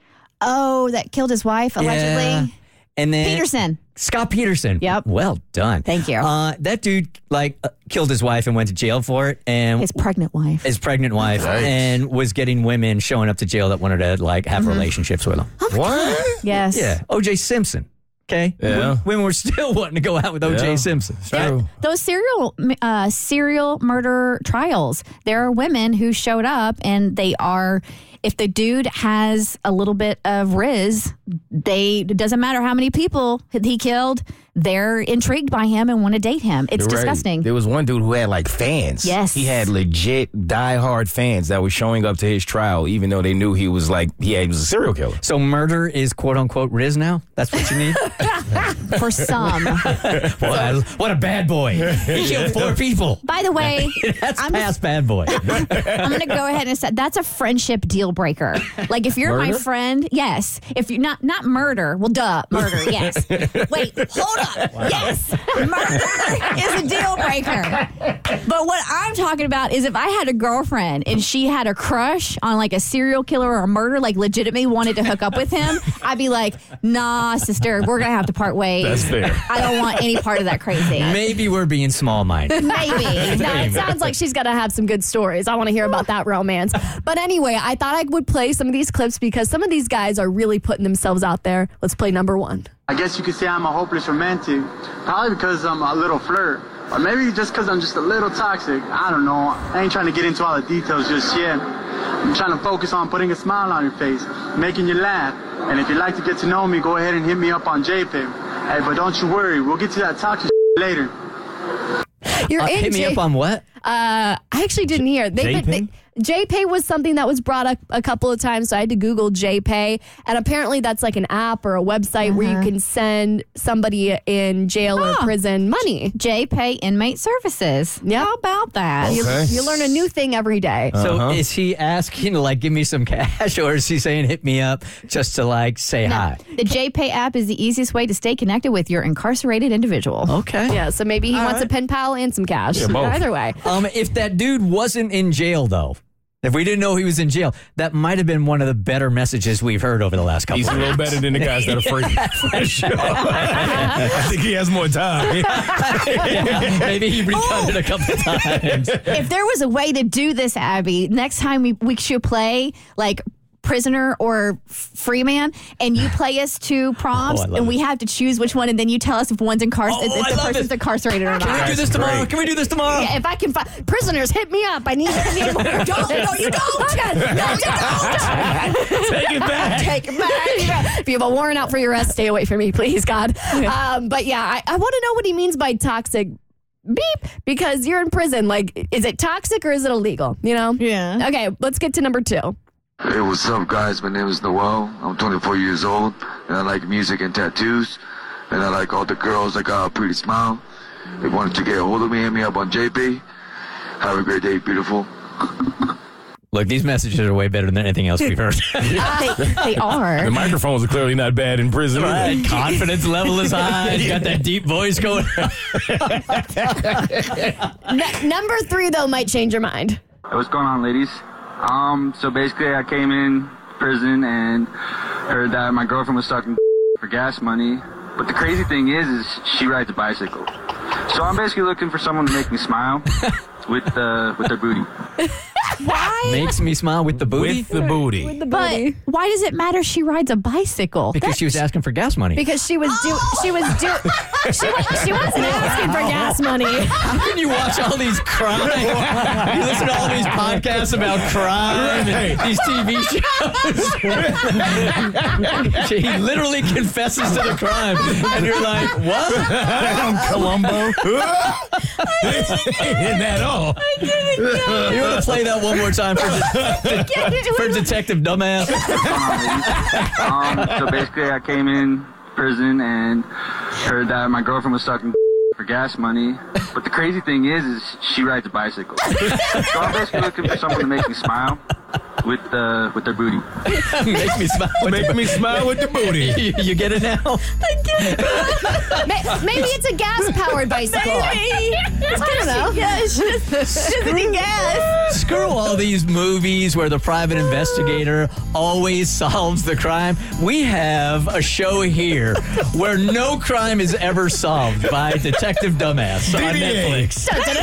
Oh, that killed his wife, allegedly? Yeah. And then Peterson. Scott Peterson. Yep. Well done. Thank you. Uh, that dude, like, uh, killed his wife and went to jail for it. And his pregnant wife. His pregnant wife. Nice. And was getting women showing up to jail that wanted to, like, have mm-hmm. relationships with him. Oh What? Yes. Yeah. O J Simpson. Okay. Yeah. Women were still wanting to go out with O J Yeah. Simpson. True. Those serial uh, serial murder trials, there are women who showed up and they are, if the dude has a little bit of riz, they, it doesn't matter how many people he killed, they're intrigued by him and want to date him. It's You're right. disgusting. There was one dude who had like fans. Yes. He had legit diehard fans that were showing up to his trial, even though they knew he was like, he, had, he was a serial killer. So murder is quote unquote Riz now? That's what you need? For some. What, what a bad boy. He killed four people. By the way, That's I'm past bad boy. I'm going to go ahead and say that's a friendship deal breaker. Like if you're Murder? my friend, yes. If you're not not murder, well, duh, murder, yes. Wait, hold up, yes, murder is a deal breaker. But what I'm talking about is if I had a girlfriend and she had a crush on like a serial killer or a murder, like legitimately wanted to hook up with him, I'd be like, nah, sister, we're gonna have to part ways. That's fair. I don't want any part of that crazy. Maybe we're being small-minded. Maybe. No, it sounds like she's going to have some good stories. I want to hear about that romance. But anyway, I thought I would play some of these clips because some of these guys are really putting themselves out there. Let's play number one. I guess you could say I'm a hopeless romantic, probably because I'm a little flirt, or maybe just because I'm just a little toxic. I don't know. I ain't trying to get into all the details just yet. I'm trying to focus on putting a smile on your face, making you laugh. And if you'd like to get to know me, go ahead and hit me up on J P I M. Hey, but don't you worry. We'll get to that toxic later. You're Uh, in hit me J- up on what? Uh, I actually didn't hear. They've J P I been, M? they, J-Pay was something that was brought up a couple of times, so I had to GoogleJ-Pay, and apparently that's like an app or a website uh-huh. where you can send somebody in jail oh. or prison money. J-Pay Inmate Services. Yep. How about that? You, Okay. you learn a new thing every day. So Uh-huh. is he asking to like give me some cash, or is he saying hit me up just to like say No. hi? The J-Pay app is the easiest way to stay connected with your incarcerated individual. Okay. Yeah, so maybe he All wants right. a pen pal and some cash. Yeah, both. Either way. Um, if that dude dude wasn't in jail, though, if we didn't know he was in jail, that might have been one of the better messages we've heard over the last couple He's of a little better than the guys that are free. For sure. I think he has more time. Maybe he recut it a couple of times. If there was a way to do this, Abby, next time we, we should play, like, prisoner or free man, and you play us two prompts, Oh, and we it. have to choose which one, and then you tell us if one's incarcerated, Oh, if I the love person's it. incarcerated or not. Can we do this tomorrow? Can we do this tomorrow? Yeah, if I can find prisoners, hit me up. I need, I need more. Don't, no, you don't. No, you don't. Take it back. Take it back. If you have a warrant out for your arrest, stay away from me, please, God. Um, but yeah, I, I want to know what he means by toxic. Beep, because you're in prison. Like, is it toxic or is it illegal? You know? Yeah. Okay, let's get to number two. Hey, what's up, guys? My name is Noel. I'm twenty-four years old, and I like music and tattoos, and I like all the girls that got a pretty smile. They wanted to get a hold of me, hit me up on J P. Have a great day, beautiful. Look, these messages are way better than anything else we've heard. Uh, they, they are. The microphones are clearly not bad in prison. Right. Either. Confidence level is high. You got that deep voice going. N- number three, though, might change your mind. Hey, what's going on, ladies? Um, so basically I came in prison and heard that my girlfriend was sucking for gas money. But the crazy thing is, is she rides a bicycle. So I'm basically looking for someone to make me smile with uh, with their booty. Why? Makes me smile with the booty. With the booty. With the booty. But why does it matter she rides a bicycle? Because she was asking for gas money. Because she was do she was do she, wa- she wasn't asking for gas money. How can you watch all these crime? You listen to all these podcasts about crime and these T V shows. She literally confesses to the crime, and you're like, what? I'm Columbo. Ain't that all? You want to play that one more time for, de- for Detective Dumbass? um, so basically I came in prison and heard that my girlfriend was sucking for gas money. But the crazy thing is, is she rides a bicycle. So I'm basically looking for someone to make me smile with uh, with their booty. Make me smile. With Make the, me smile with the booty. You, you get it now? I get it. May- Maybe it's a gas-powered bicycle. Maybe. I don't know. Yeah, it's just, it's just any gas. Screw all these movies where the private investigator always solves the crime. We have a show here where no crime is ever solved by Detective Dumbass on D D A. Netflix.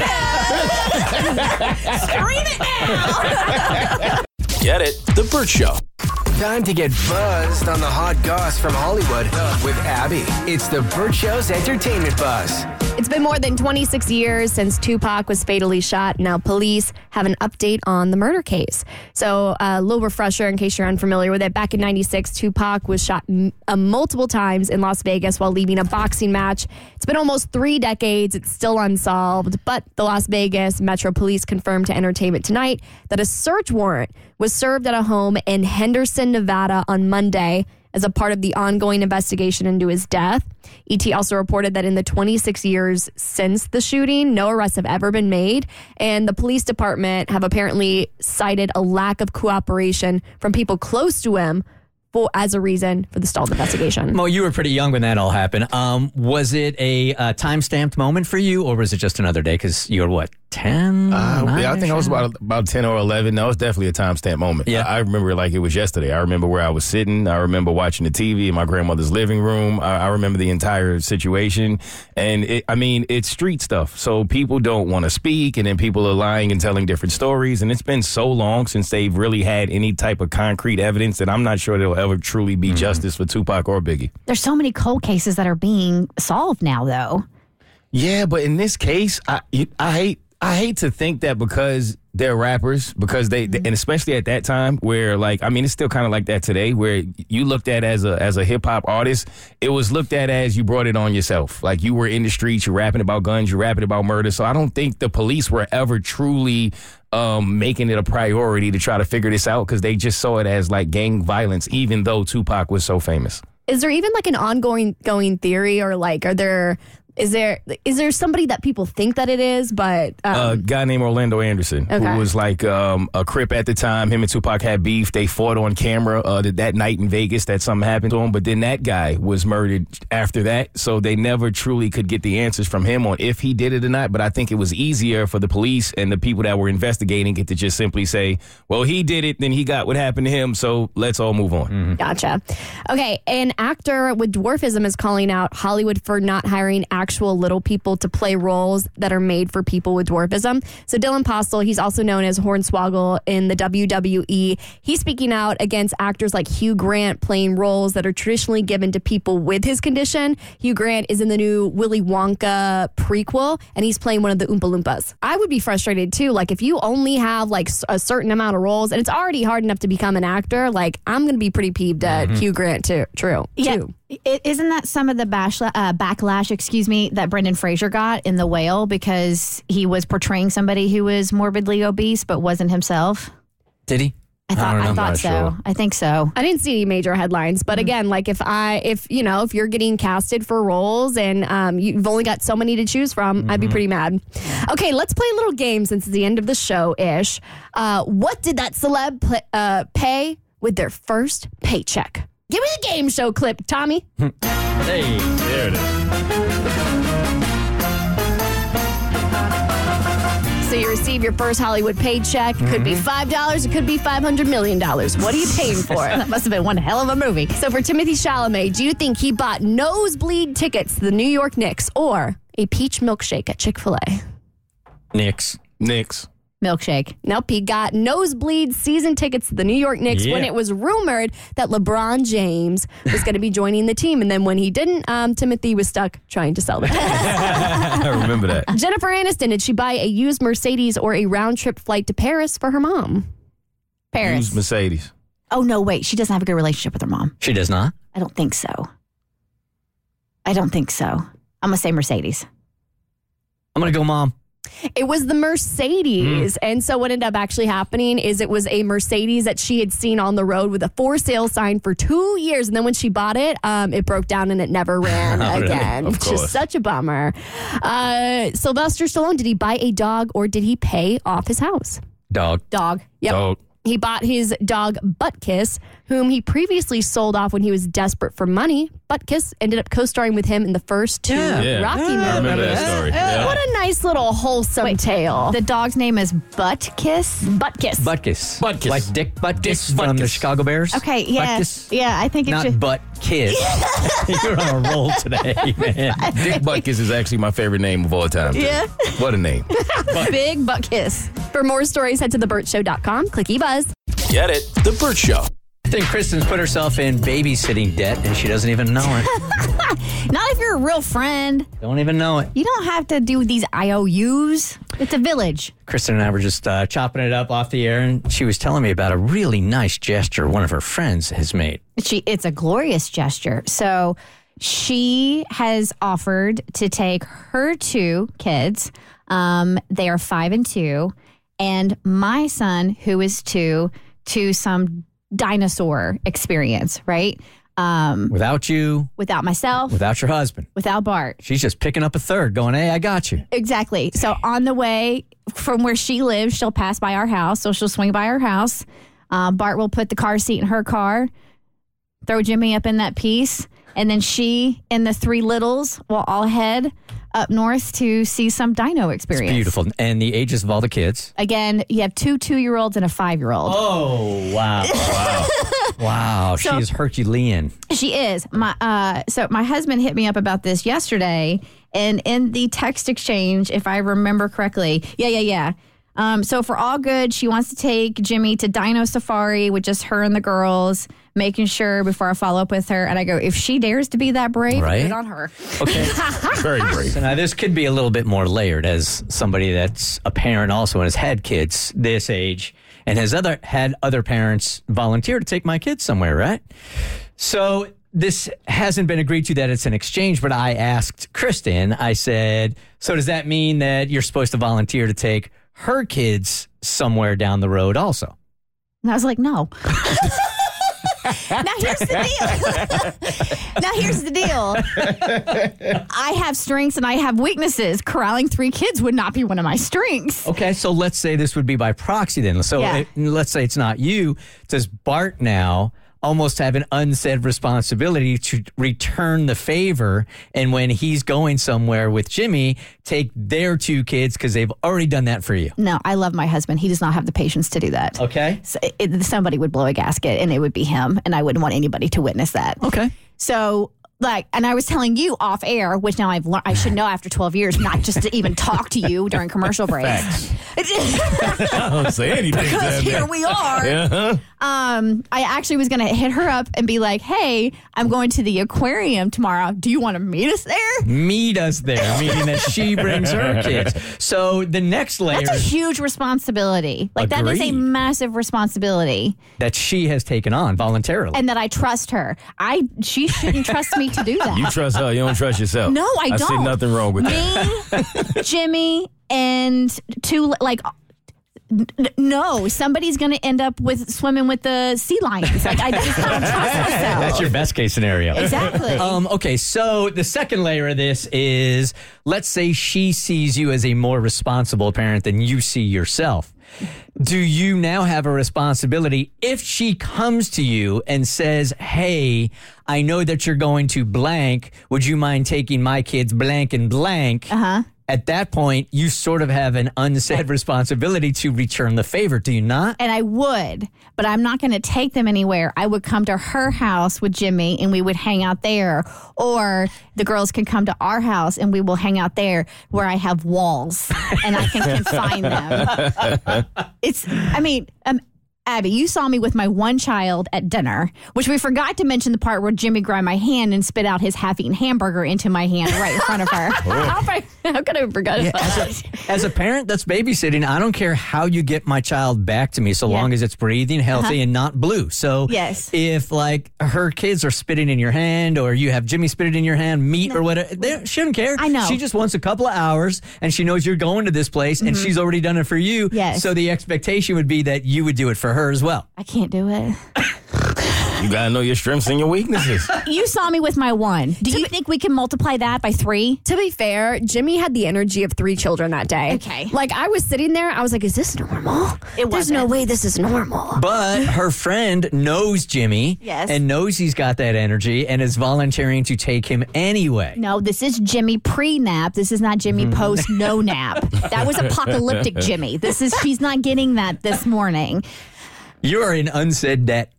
Scream it now. Get it? The Burt Show. Time to get buzzed on the hot goss from Hollywood with Abby. It's the Burt Show's entertainment buzz. It's been more than twenty-six years since Tupac was fatally shot. Now police have an update on the murder case. So a little refresher in case you're unfamiliar with it. Back in ninety-six, Tupac was shot m- uh, multiple times in Las Vegas while leaving a boxing match. It's been almost three decades. It's still unsolved. But the Las Vegas Metro Police confirmed to Entertainment Tonight that a search warrant was served at a home in Henderson, Nevada on Monday as a part of the ongoing investigation into his death. E T also reported that in the twenty-six years since the shooting, no arrests have ever been made. And the police department have apparently cited a lack of cooperation from people close to him for, as a reason for the stalled investigation. Mo, you were pretty young when that all happened. Um, was it a uh, time-stamped moment for you, or was it just another day? Because you were, what, ten? Uh, yeah, I think I was about about ten or eleven. No, it was definitely a timestamp moment. Yeah. I, I remember it like it was yesterday. I remember where I was sitting. I remember watching the T V in my grandmother's living room. I, I remember the entire situation. And it, I mean, it's street stuff. So people don't want to speak, and then people are lying and telling different stories. And it's been so long since they've really had any type of concrete evidence that I'm not sure there'll ever truly be mm-hmm. justice for Tupac or Biggie. There's so many cold cases that are being solved now, though. Yeah, but in this case, I I hate I hate to think that because they're rappers, because they, and especially at that time where, like, I mean, it's still kind of like that today, where you looked at as a as a hip hop artist, it was looked at as you brought it on yourself. Like, you were in the streets, you're rapping about guns, you're rapping about murder. So I don't think the police were ever truly um, making it a priority to try to figure this out, because they just saw it as like gang violence, even though Tupac was so famous. Is there even like an ongoing going theory, or like, are there Is there is there somebody that people think that it is, but um, a guy named Orlando Anderson, Okay. who was like um, a Crip at the time. Him and Tupac had beef. They fought on camera uh, that, that night in Vegas that something happened to him. But then that guy was murdered after that. So they never truly could get the answers from him on if he did it or not. But I think it was easier for the police and the people that were investigating it to just simply say, well, he did it, then he got what happened to him, so let's all move on. Mm-hmm. Gotcha. Okay, an actor with dwarfism is calling out Hollywood for not hiring actual little people to play roles that are made for people with dwarfism. So Dylan Postel, he's also known as Hornswoggle in the W W E. He's speaking out against actors like Hugh Grant playing roles that are traditionally given to people with his condition. Hugh Grant is in the new Willy Wonka prequel, and he's playing one of the Oompa Loompas. I would be frustrated too. Like, if you only have like a certain amount of roles, and it's already hard enough to become an actor, like, I'm going to be pretty peeved at Mhm. Hugh Grant too. True. Yeah. Too. I- Isn't that some of the bashla- uh, backlash, excuse me, that Brendan Fraser got in The Whale because he was portraying somebody who was morbidly obese but wasn't himself? Did he? I thought don't know. I I'm thought not so. sure. I think so. I didn't see any major headlines, but again, like if I, if you know, if you're getting casted for roles and um, you've only got so many to choose from, I'd be pretty mad. Okay, let's play a little game since it's the end of the show ish. Uh, what did that celeb pl- uh, pay with their first paycheck? Give me the game show clip, Tommy. Hey, there it is. So you receive your first Hollywood paycheck. It could be five dollars. It could be five hundred million dollars. What are you paying for? That must have been one hell of a movie. So for Timothy Chalamet, do you think he bought nosebleed tickets to the New York Knicks or a peach milkshake at Chick-fil-A? Knicks. Knicks. Milkshake. Nope, he got nosebleed season tickets to the New York Knicks Yeah. when it was rumored that LeBron James was going to be joining the team. And then when he didn't, um, Timothy was stuck trying to sell them. I remember that. Jennifer Aniston, did she buy a used Mercedes or a round-trip flight to Paris for her mom? Paris. Used Mercedes. Oh, no, wait. She doesn't have a good relationship with her mom. She does not? I don't think so. I don't think so. I'm going to say Mercedes. I'm going to go mom. It was the Mercedes. Mm. And so what ended up actually happening is it was a Mercedes that she had seen on the road with a for sale sign for two years. And then when she bought it, um, it broke down and it never ran Oh, really? again. Of It's just course. such a bummer. Uh, Sylvester Stallone, did he buy a dog or did he pay off his house? Dog. Dog. Yep. Dog. He bought his dog Buttkiss, whom he previously sold off when he was desperate for money. Buttkiss ended up co-starring with him in the first two Yeah. Yeah. Rocky I movies. remember that story. Yeah. What a nice little wholesome tale. The dog's name is Butt Kiss? Buttkiss. Butkus. Butkus. Like Dick Butkus Dick from the Butkus. Chicago Bears? Okay, yeah. Butkus? Yeah, I think it Not should. Butt Kiss. You're on a roll today, man. Dick Butkus is actually my favorite name of all time. too. Yeah. What a name. Big Butt Kiss. For more stories, head to the burt show dot com. Click eBuzz. Get it? The Burt Show. I think Kristen's put herself in babysitting debt and she doesn't even know it. Not if you're a real friend. Don't even know it. You don't have to do these I O Us. It's a village. Kristen and I were just uh, chopping it up off the air, and she was telling me about a really nice gesture one of her friends has made. She, it's a glorious gesture. So she has offered to take her two kids. Um, they are five and two, and my son, who is two, to some dinosaur experience, right? Um, Without you, without myself, without your husband. without Bart. She's just picking up a third, going, hey, I got you. Exactly. So on the way from where she lives, she'll pass by our house. So she'll swing by our house. Um, Bart will put the car seat in her car, throw Jimmy up in that piece, and then she and the three littles will all head up north to see some dino experience. Beautiful. And the ages of all the kids. Again, you have two two-year-olds and a five-year-old. Oh, wow. Wow. Wow. So- She is Herculean. She is. My uh so my husband hit me up about this yesterday, and in the text exchange, if I remember correctly, yeah, yeah, yeah. Um, so for all good, she wants to take Jimmy to Dino Safari with just her and the girls, making sure before I follow up with her. And I go, if she dares to be that brave, Right? good on her. Okay. Very brave. So now this could be a little bit more layered as somebody that's a parent also and has had kids this age and has other had other parents volunteer to take my kids somewhere, right? So this hasn't been agreed to that it's an exchange, but I asked Kristen, I said, so does that mean that you're supposed to volunteer to take her kids somewhere down the road also? And I was like, no. Now here's the deal. Now here's the deal. I have strengths and I have weaknesses. Corralling three kids would not be one of my strengths. Okay, so let's say this would be by proxy then. So Yeah. it, let's say it's not you. Does Bart now almost have an unsaid responsibility to return the favor, and when he's going somewhere with Jimmy, take their two kids because they've already done that for you? No, I love my husband. He does not have the patience to do that. Okay. So it, somebody would blow a gasket and it would be him, and I wouldn't want anybody to witness that. Okay. So, like, and I was telling you off air, which now I've learned, I should know after twelve years, not just to even talk to you during commercial breaks. I don't say anything. Because here we are. Yeah. Um, I actually was going to hit her up and be like, hey, I'm going to the aquarium tomorrow. Do you want to meet us there? Meet us there, meaning that she brings her kids. So the next layer That's a huge responsibility. Like, that is a Agreed. massive responsibility. that she has taken on voluntarily. And that I trust her. I She shouldn't trust me to do that. You trust her. You don't trust yourself. No, I I don't. see nothing wrong with that. Me, Jimmy, and two, like, n- no, somebody's going to end up with swimming with the sea lions. Like, I just don't trust myself. That's your best case scenario. Exactly. Um, okay, so the second layer of this is, let's say she sees you as a more responsible parent than you see yourself. Do you now have a responsibility if she comes to you and says, hey, I know that you're going to blank. Would you mind taking my kids blank and blank? Uh-huh. At that point, you sort of have an unsaid responsibility to return the favor, do you not? And I would, but I'm not going to take them anywhere. I would come to her house with Jimmy and we would hang out there. Or the girls can come to our house and we will hang out there where I have walls and I can confine them. It's, I mean, um, Abby, you saw me with my one child at dinner, which we forgot to mention the part where Jimmy grabbed my hand and spit out his half-eaten hamburger into my hand right in front of her. How, how could I have forgotten Yeah, about as, that? a, as a parent that's babysitting, I don't care how you get my child back to me so Yeah. long as it's breathing, healthy, Uh-huh. and not blue. So Yes. if like her kids are spitting in your hand or you have Jimmy spitting in your hand, meat or whatever, they, she doesn't care. I know. She just wants a couple of hours and she knows you're going to this place and Mhm. she's already done it for you. Yes. So the expectation would be that you would do it for her as well. I can't do it. You gotta know your strengths and your weaknesses. You saw me with my one. Do you think we can multiply that by three? To be fair, Jimmy had the energy of three children that day. Okay. Like, I was sitting there, I was like, is this normal? It There's no wasn't. way this is normal. But her friend knows Jimmy Yes. and knows he's got that energy and is volunteering to take him anyway. No, this is Jimmy pre-nap. This is not Jimmy post no nap. That was apocalyptic Jimmy. This is she's not getting that this morning. You are in unsaid debt.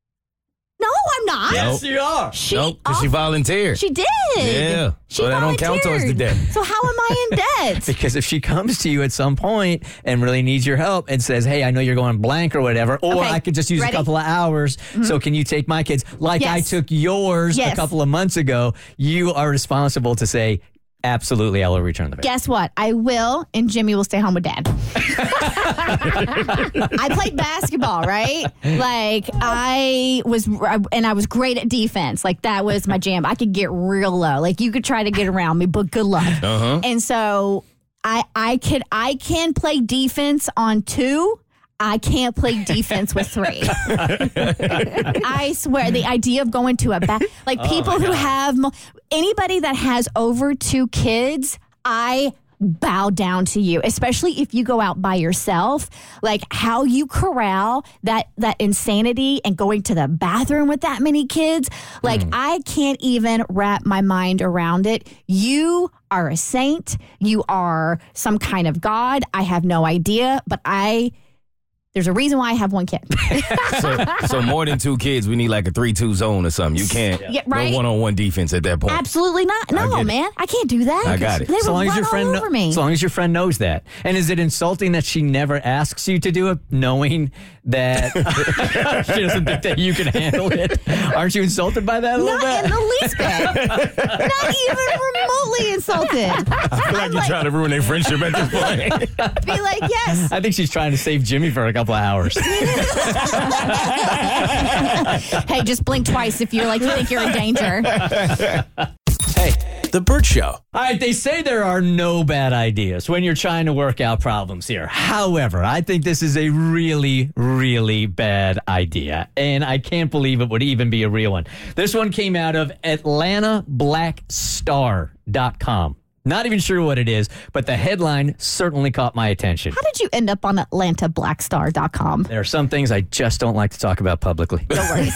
No, I'm not. Yes, you are. She, Nope, because she volunteered. She did. Yeah. She So that don't count towards the volunteered. debt. So how am I in debt? Because if she comes to you at some point and really needs your help and says, hey, I know you're going blank or whatever, or Okay, I could just use ready? a couple of hours, so can you take my kids? Like I Yes. took yours Yes. a couple of months ago, you are responsible to say, absolutely, I will return the favor. Guess what? I will, and Jimmy will stay home with Dad. I played basketball, right? Like I was, and I was great at defense. Like that was my jam. I could get real low. Like you could try to get around me, but good luck. Uh-huh. And so I, I could, I can play defense on two. I can't play defense with three. I swear, the idea of going to a back, like Oh, people my who God. have mo- anybody that has over two kids, I bow down to you, especially if you go out by yourself. Like how you corral that that insanity and going to the bathroom with that many kids. Like Hmm. I can't even wrap my mind around it. You are a saint. You are some kind of God. I have no idea, but I. There's a reason why I have one kid. So, so more than two kids, we need like a three two zone or something. You can't Yeah, right. go one-on-one defense at that point. Absolutely not. I No, get it. man. I can't do that. I got it. They As would long as run your friend, all kno- over me. as long as your friend knows that, and is it insulting that she never asks you to do it, knowing that she doesn't think that you can handle it? Aren't you insulted by that a little Not bit? in the least bit. Not even remotely insulted. I feel like you're trying to ruin their friendship at this point. Be like, yes. I think she's trying to save Jimmy for a couple of hours. Hey, just blink twice if you're like you think you're in danger. Hey, The Burt Show. All right, they say there are no bad ideas when you're trying to work out problems here. However, I think this is a really, really bad idea, and I can't believe it would even be a real one. This one came out of Atlanta Black Star dot com. Not even sure what it is, but the headline certainly caught my attention. How did you end up on Atlanta Black Star dot com? There are some things I just don't like to talk about publicly. No worries.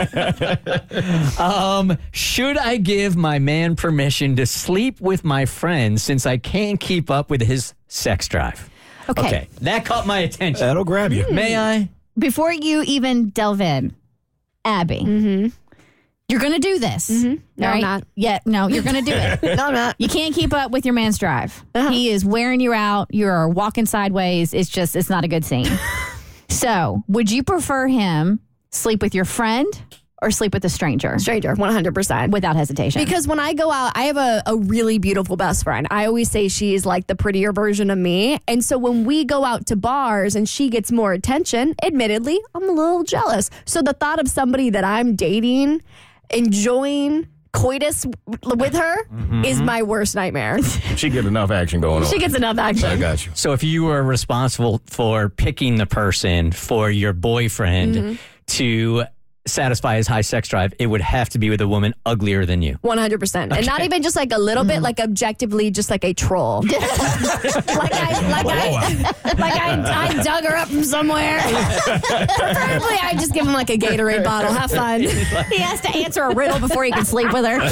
um, should I give my man permission to sleep with my friend since I can't keep up with his sex drive? Okay. Okay, that caught my attention. That'll grab you. May I? Before you even delve in, Abby, Mm-hmm. you're going to do this. Mm-hmm. No, all I'm right? not. Yeah, no, you're going to do it. No, I'm not. You can't keep up with your man's drive. Uh-huh. He is wearing you out. You're walking sideways. It's just, it's not a good scene. So, would you prefer him sleep with your friend or sleep with a stranger? Stranger, one hundred percent. Without hesitation. Because when I go out, I have a, a really beautiful best friend. I always say she's like the prettier version of me. And so when we go out to bars and she gets more attention, admittedly, I'm a little jealous. So the thought of somebody that I'm dating, enjoying coitus with her Mm-hmm. is my worst nightmare. She get enough action going on. She gets enough action. I got you. So if you were responsible for picking the person for your boyfriend Mm-hmm. to satisfy his high sex drive, it would have to be with a woman uglier than you. one hundred percent. And not even just like a little bit, like objectively just like a troll. like I, like I, like I, I dug her up from somewhere. Preferably I just give him like a Gatorade bottle. Have fun. He has to answer a riddle before he can sleep with her.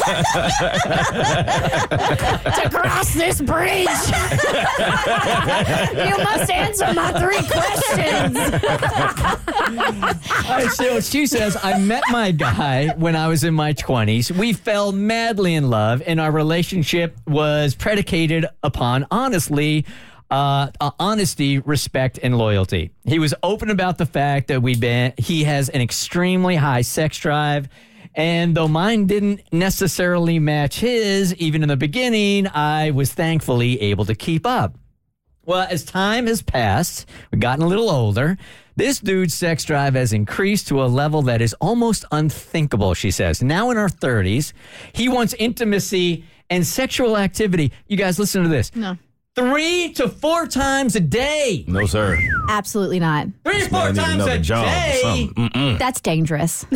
To cross this bridge, you must answer my three questions. All right, so she says, I met my guy when I was in my twenties. We fell madly in love, and our relationship was predicated upon, honestly, uh, uh, honesty, respect, and loyalty. He was open about the fact that we've been, he has an extremely high sex drive. And though mine didn't necessarily match his, even in the beginning, I was thankfully able to keep up. Well, as time has passed, we've gotten a little older. This dude's sex drive has increased to a level that is almost unthinkable, she says. Now in our thirties, he wants intimacy and sexual activity. You guys listen to this. No. Three to four times a day. No, sir. Absolutely not. Three to four Man, I need times another a job or day. something. Mm-mm. That's dangerous.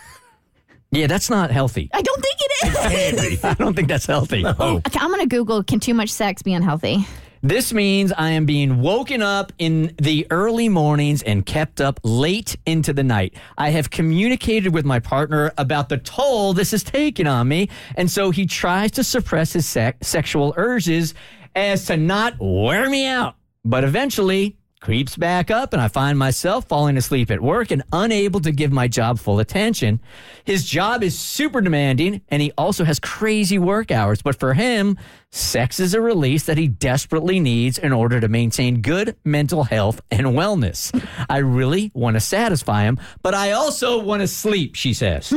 Yeah, that's not healthy. I don't think it is. I don't think that's healthy. No. Okay, I'm going to Google, can too much sex be unhealthy? This means I am being woken up in the early mornings and kept up late into the night. I have communicated with my partner about the toll this is taking on me, and so he tries to suppress his sec- sexual urges as to not wear me out. But eventually, creeps back up, and I find myself falling asleep at work and unable to give my job full attention. His job is super demanding, and he also has crazy work hours. But for him, sex is a release that he desperately needs in order to maintain good mental health and wellness. I really want to satisfy him, but I also want to sleep, she says.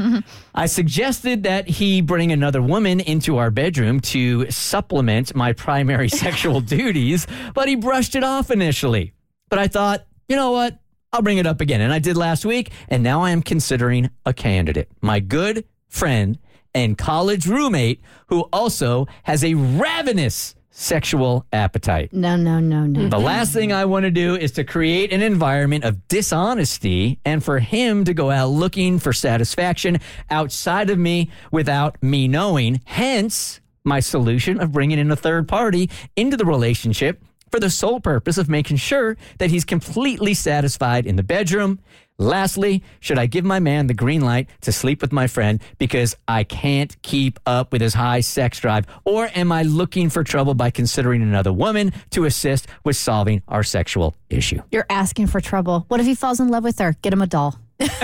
I suggested that he bring another woman into our bedroom to supplement my primary sexual duties, but he brushed it off initially. But I thought, you know what? I'll bring it up again. And I did last week, and now I am considering a candidate. My good friend and college roommate who also has a ravenous sexual appetite. No, no, no, no. The last thing I want to do is to create an environment of dishonesty and for him to go out looking for satisfaction outside of me without me knowing. Hence, my solution of bringing in a third party into the relationship for the sole purpose of making sure that he's completely satisfied in the bedroom. Lastly, should I give my man the green light to sleep with my friend because I can't keep up with his high sex drive? Or am I looking for trouble by considering another woman to assist with solving our sexual issue? You're asking for trouble. What if he falls in love with her? Get him a doll.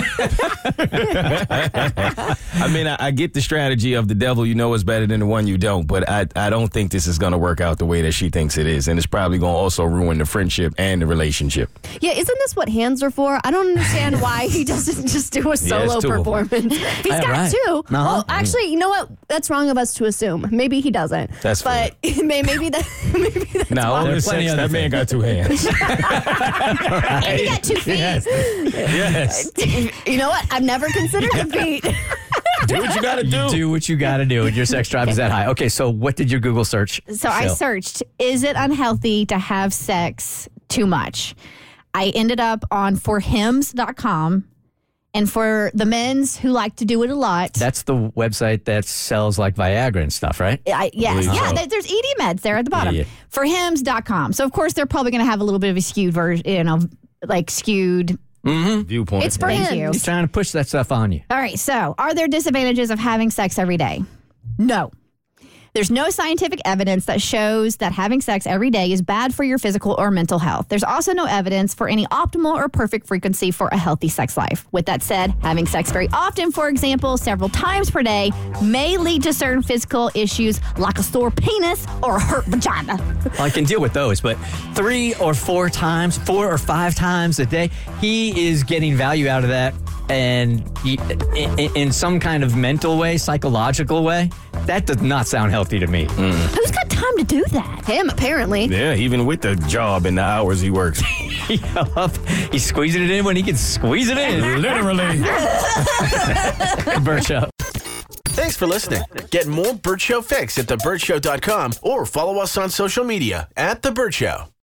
I mean, I, I get the strategy of the devil you know is better than the one you don't, but I, I don't think this is going to work out the way that she thinks it is. And it's probably going to also ruin the friendship and the relationship. Yeah, isn't this what hands are for? I don't understand why he doesn't just do a solo two of them. performance. He's Yeah, got right. two. Uh-huh. Well, actually, you know what? That's wrong of us to assume. Maybe he doesn't. That's but may- maybe that. Maybe that's No, why. only sex, that man got two hands. And he got two feet. Yes. yes. You know what? I've never considered the feet. Do what you got to do. Do what you got to do, and your sex drive is that high. Okay, so what did your Google search So I show? searched, is it unhealthy to have sex too much? I ended up on for hims dot com. And for the men's who like to do it a lot. That's the website that sells like Viagra and stuff, right? I, yes. Believe Yeah, so. there- there's E D meds there at the bottom. Yeah, yeah. For hims dot com. So, of course, they're probably going to have a little bit of a skewed version, you know, like skewed. Mm-hmm. Viewpoint. It's for Thank hims. you. He's trying to push that stuff on you. All right. So, are there disadvantages of having sex every day? No. There's no scientific evidence that shows that having sex every day is bad for your physical or mental health. There's also no evidence for any optimal or perfect frequency for a healthy sex life. With that said, having sex very often, for example, several times per day, may lead to certain physical issues like a sore penis or a hurt vagina. Well, I can deal with those, but three or four times, four or five times a day, he is getting value out of that. And he, in, in some kind of mental way, psychological way, that does not sound healthy to me. Who's got time to do that? Him, apparently. Yeah, even with the job and the hours he works. Yup. He's squeezing it in when he can squeeze it in. Literally. Bert Show. Thanks for listening. Get more Bert Show fix at the bert show dot com or follow us on social media at The Bert Show.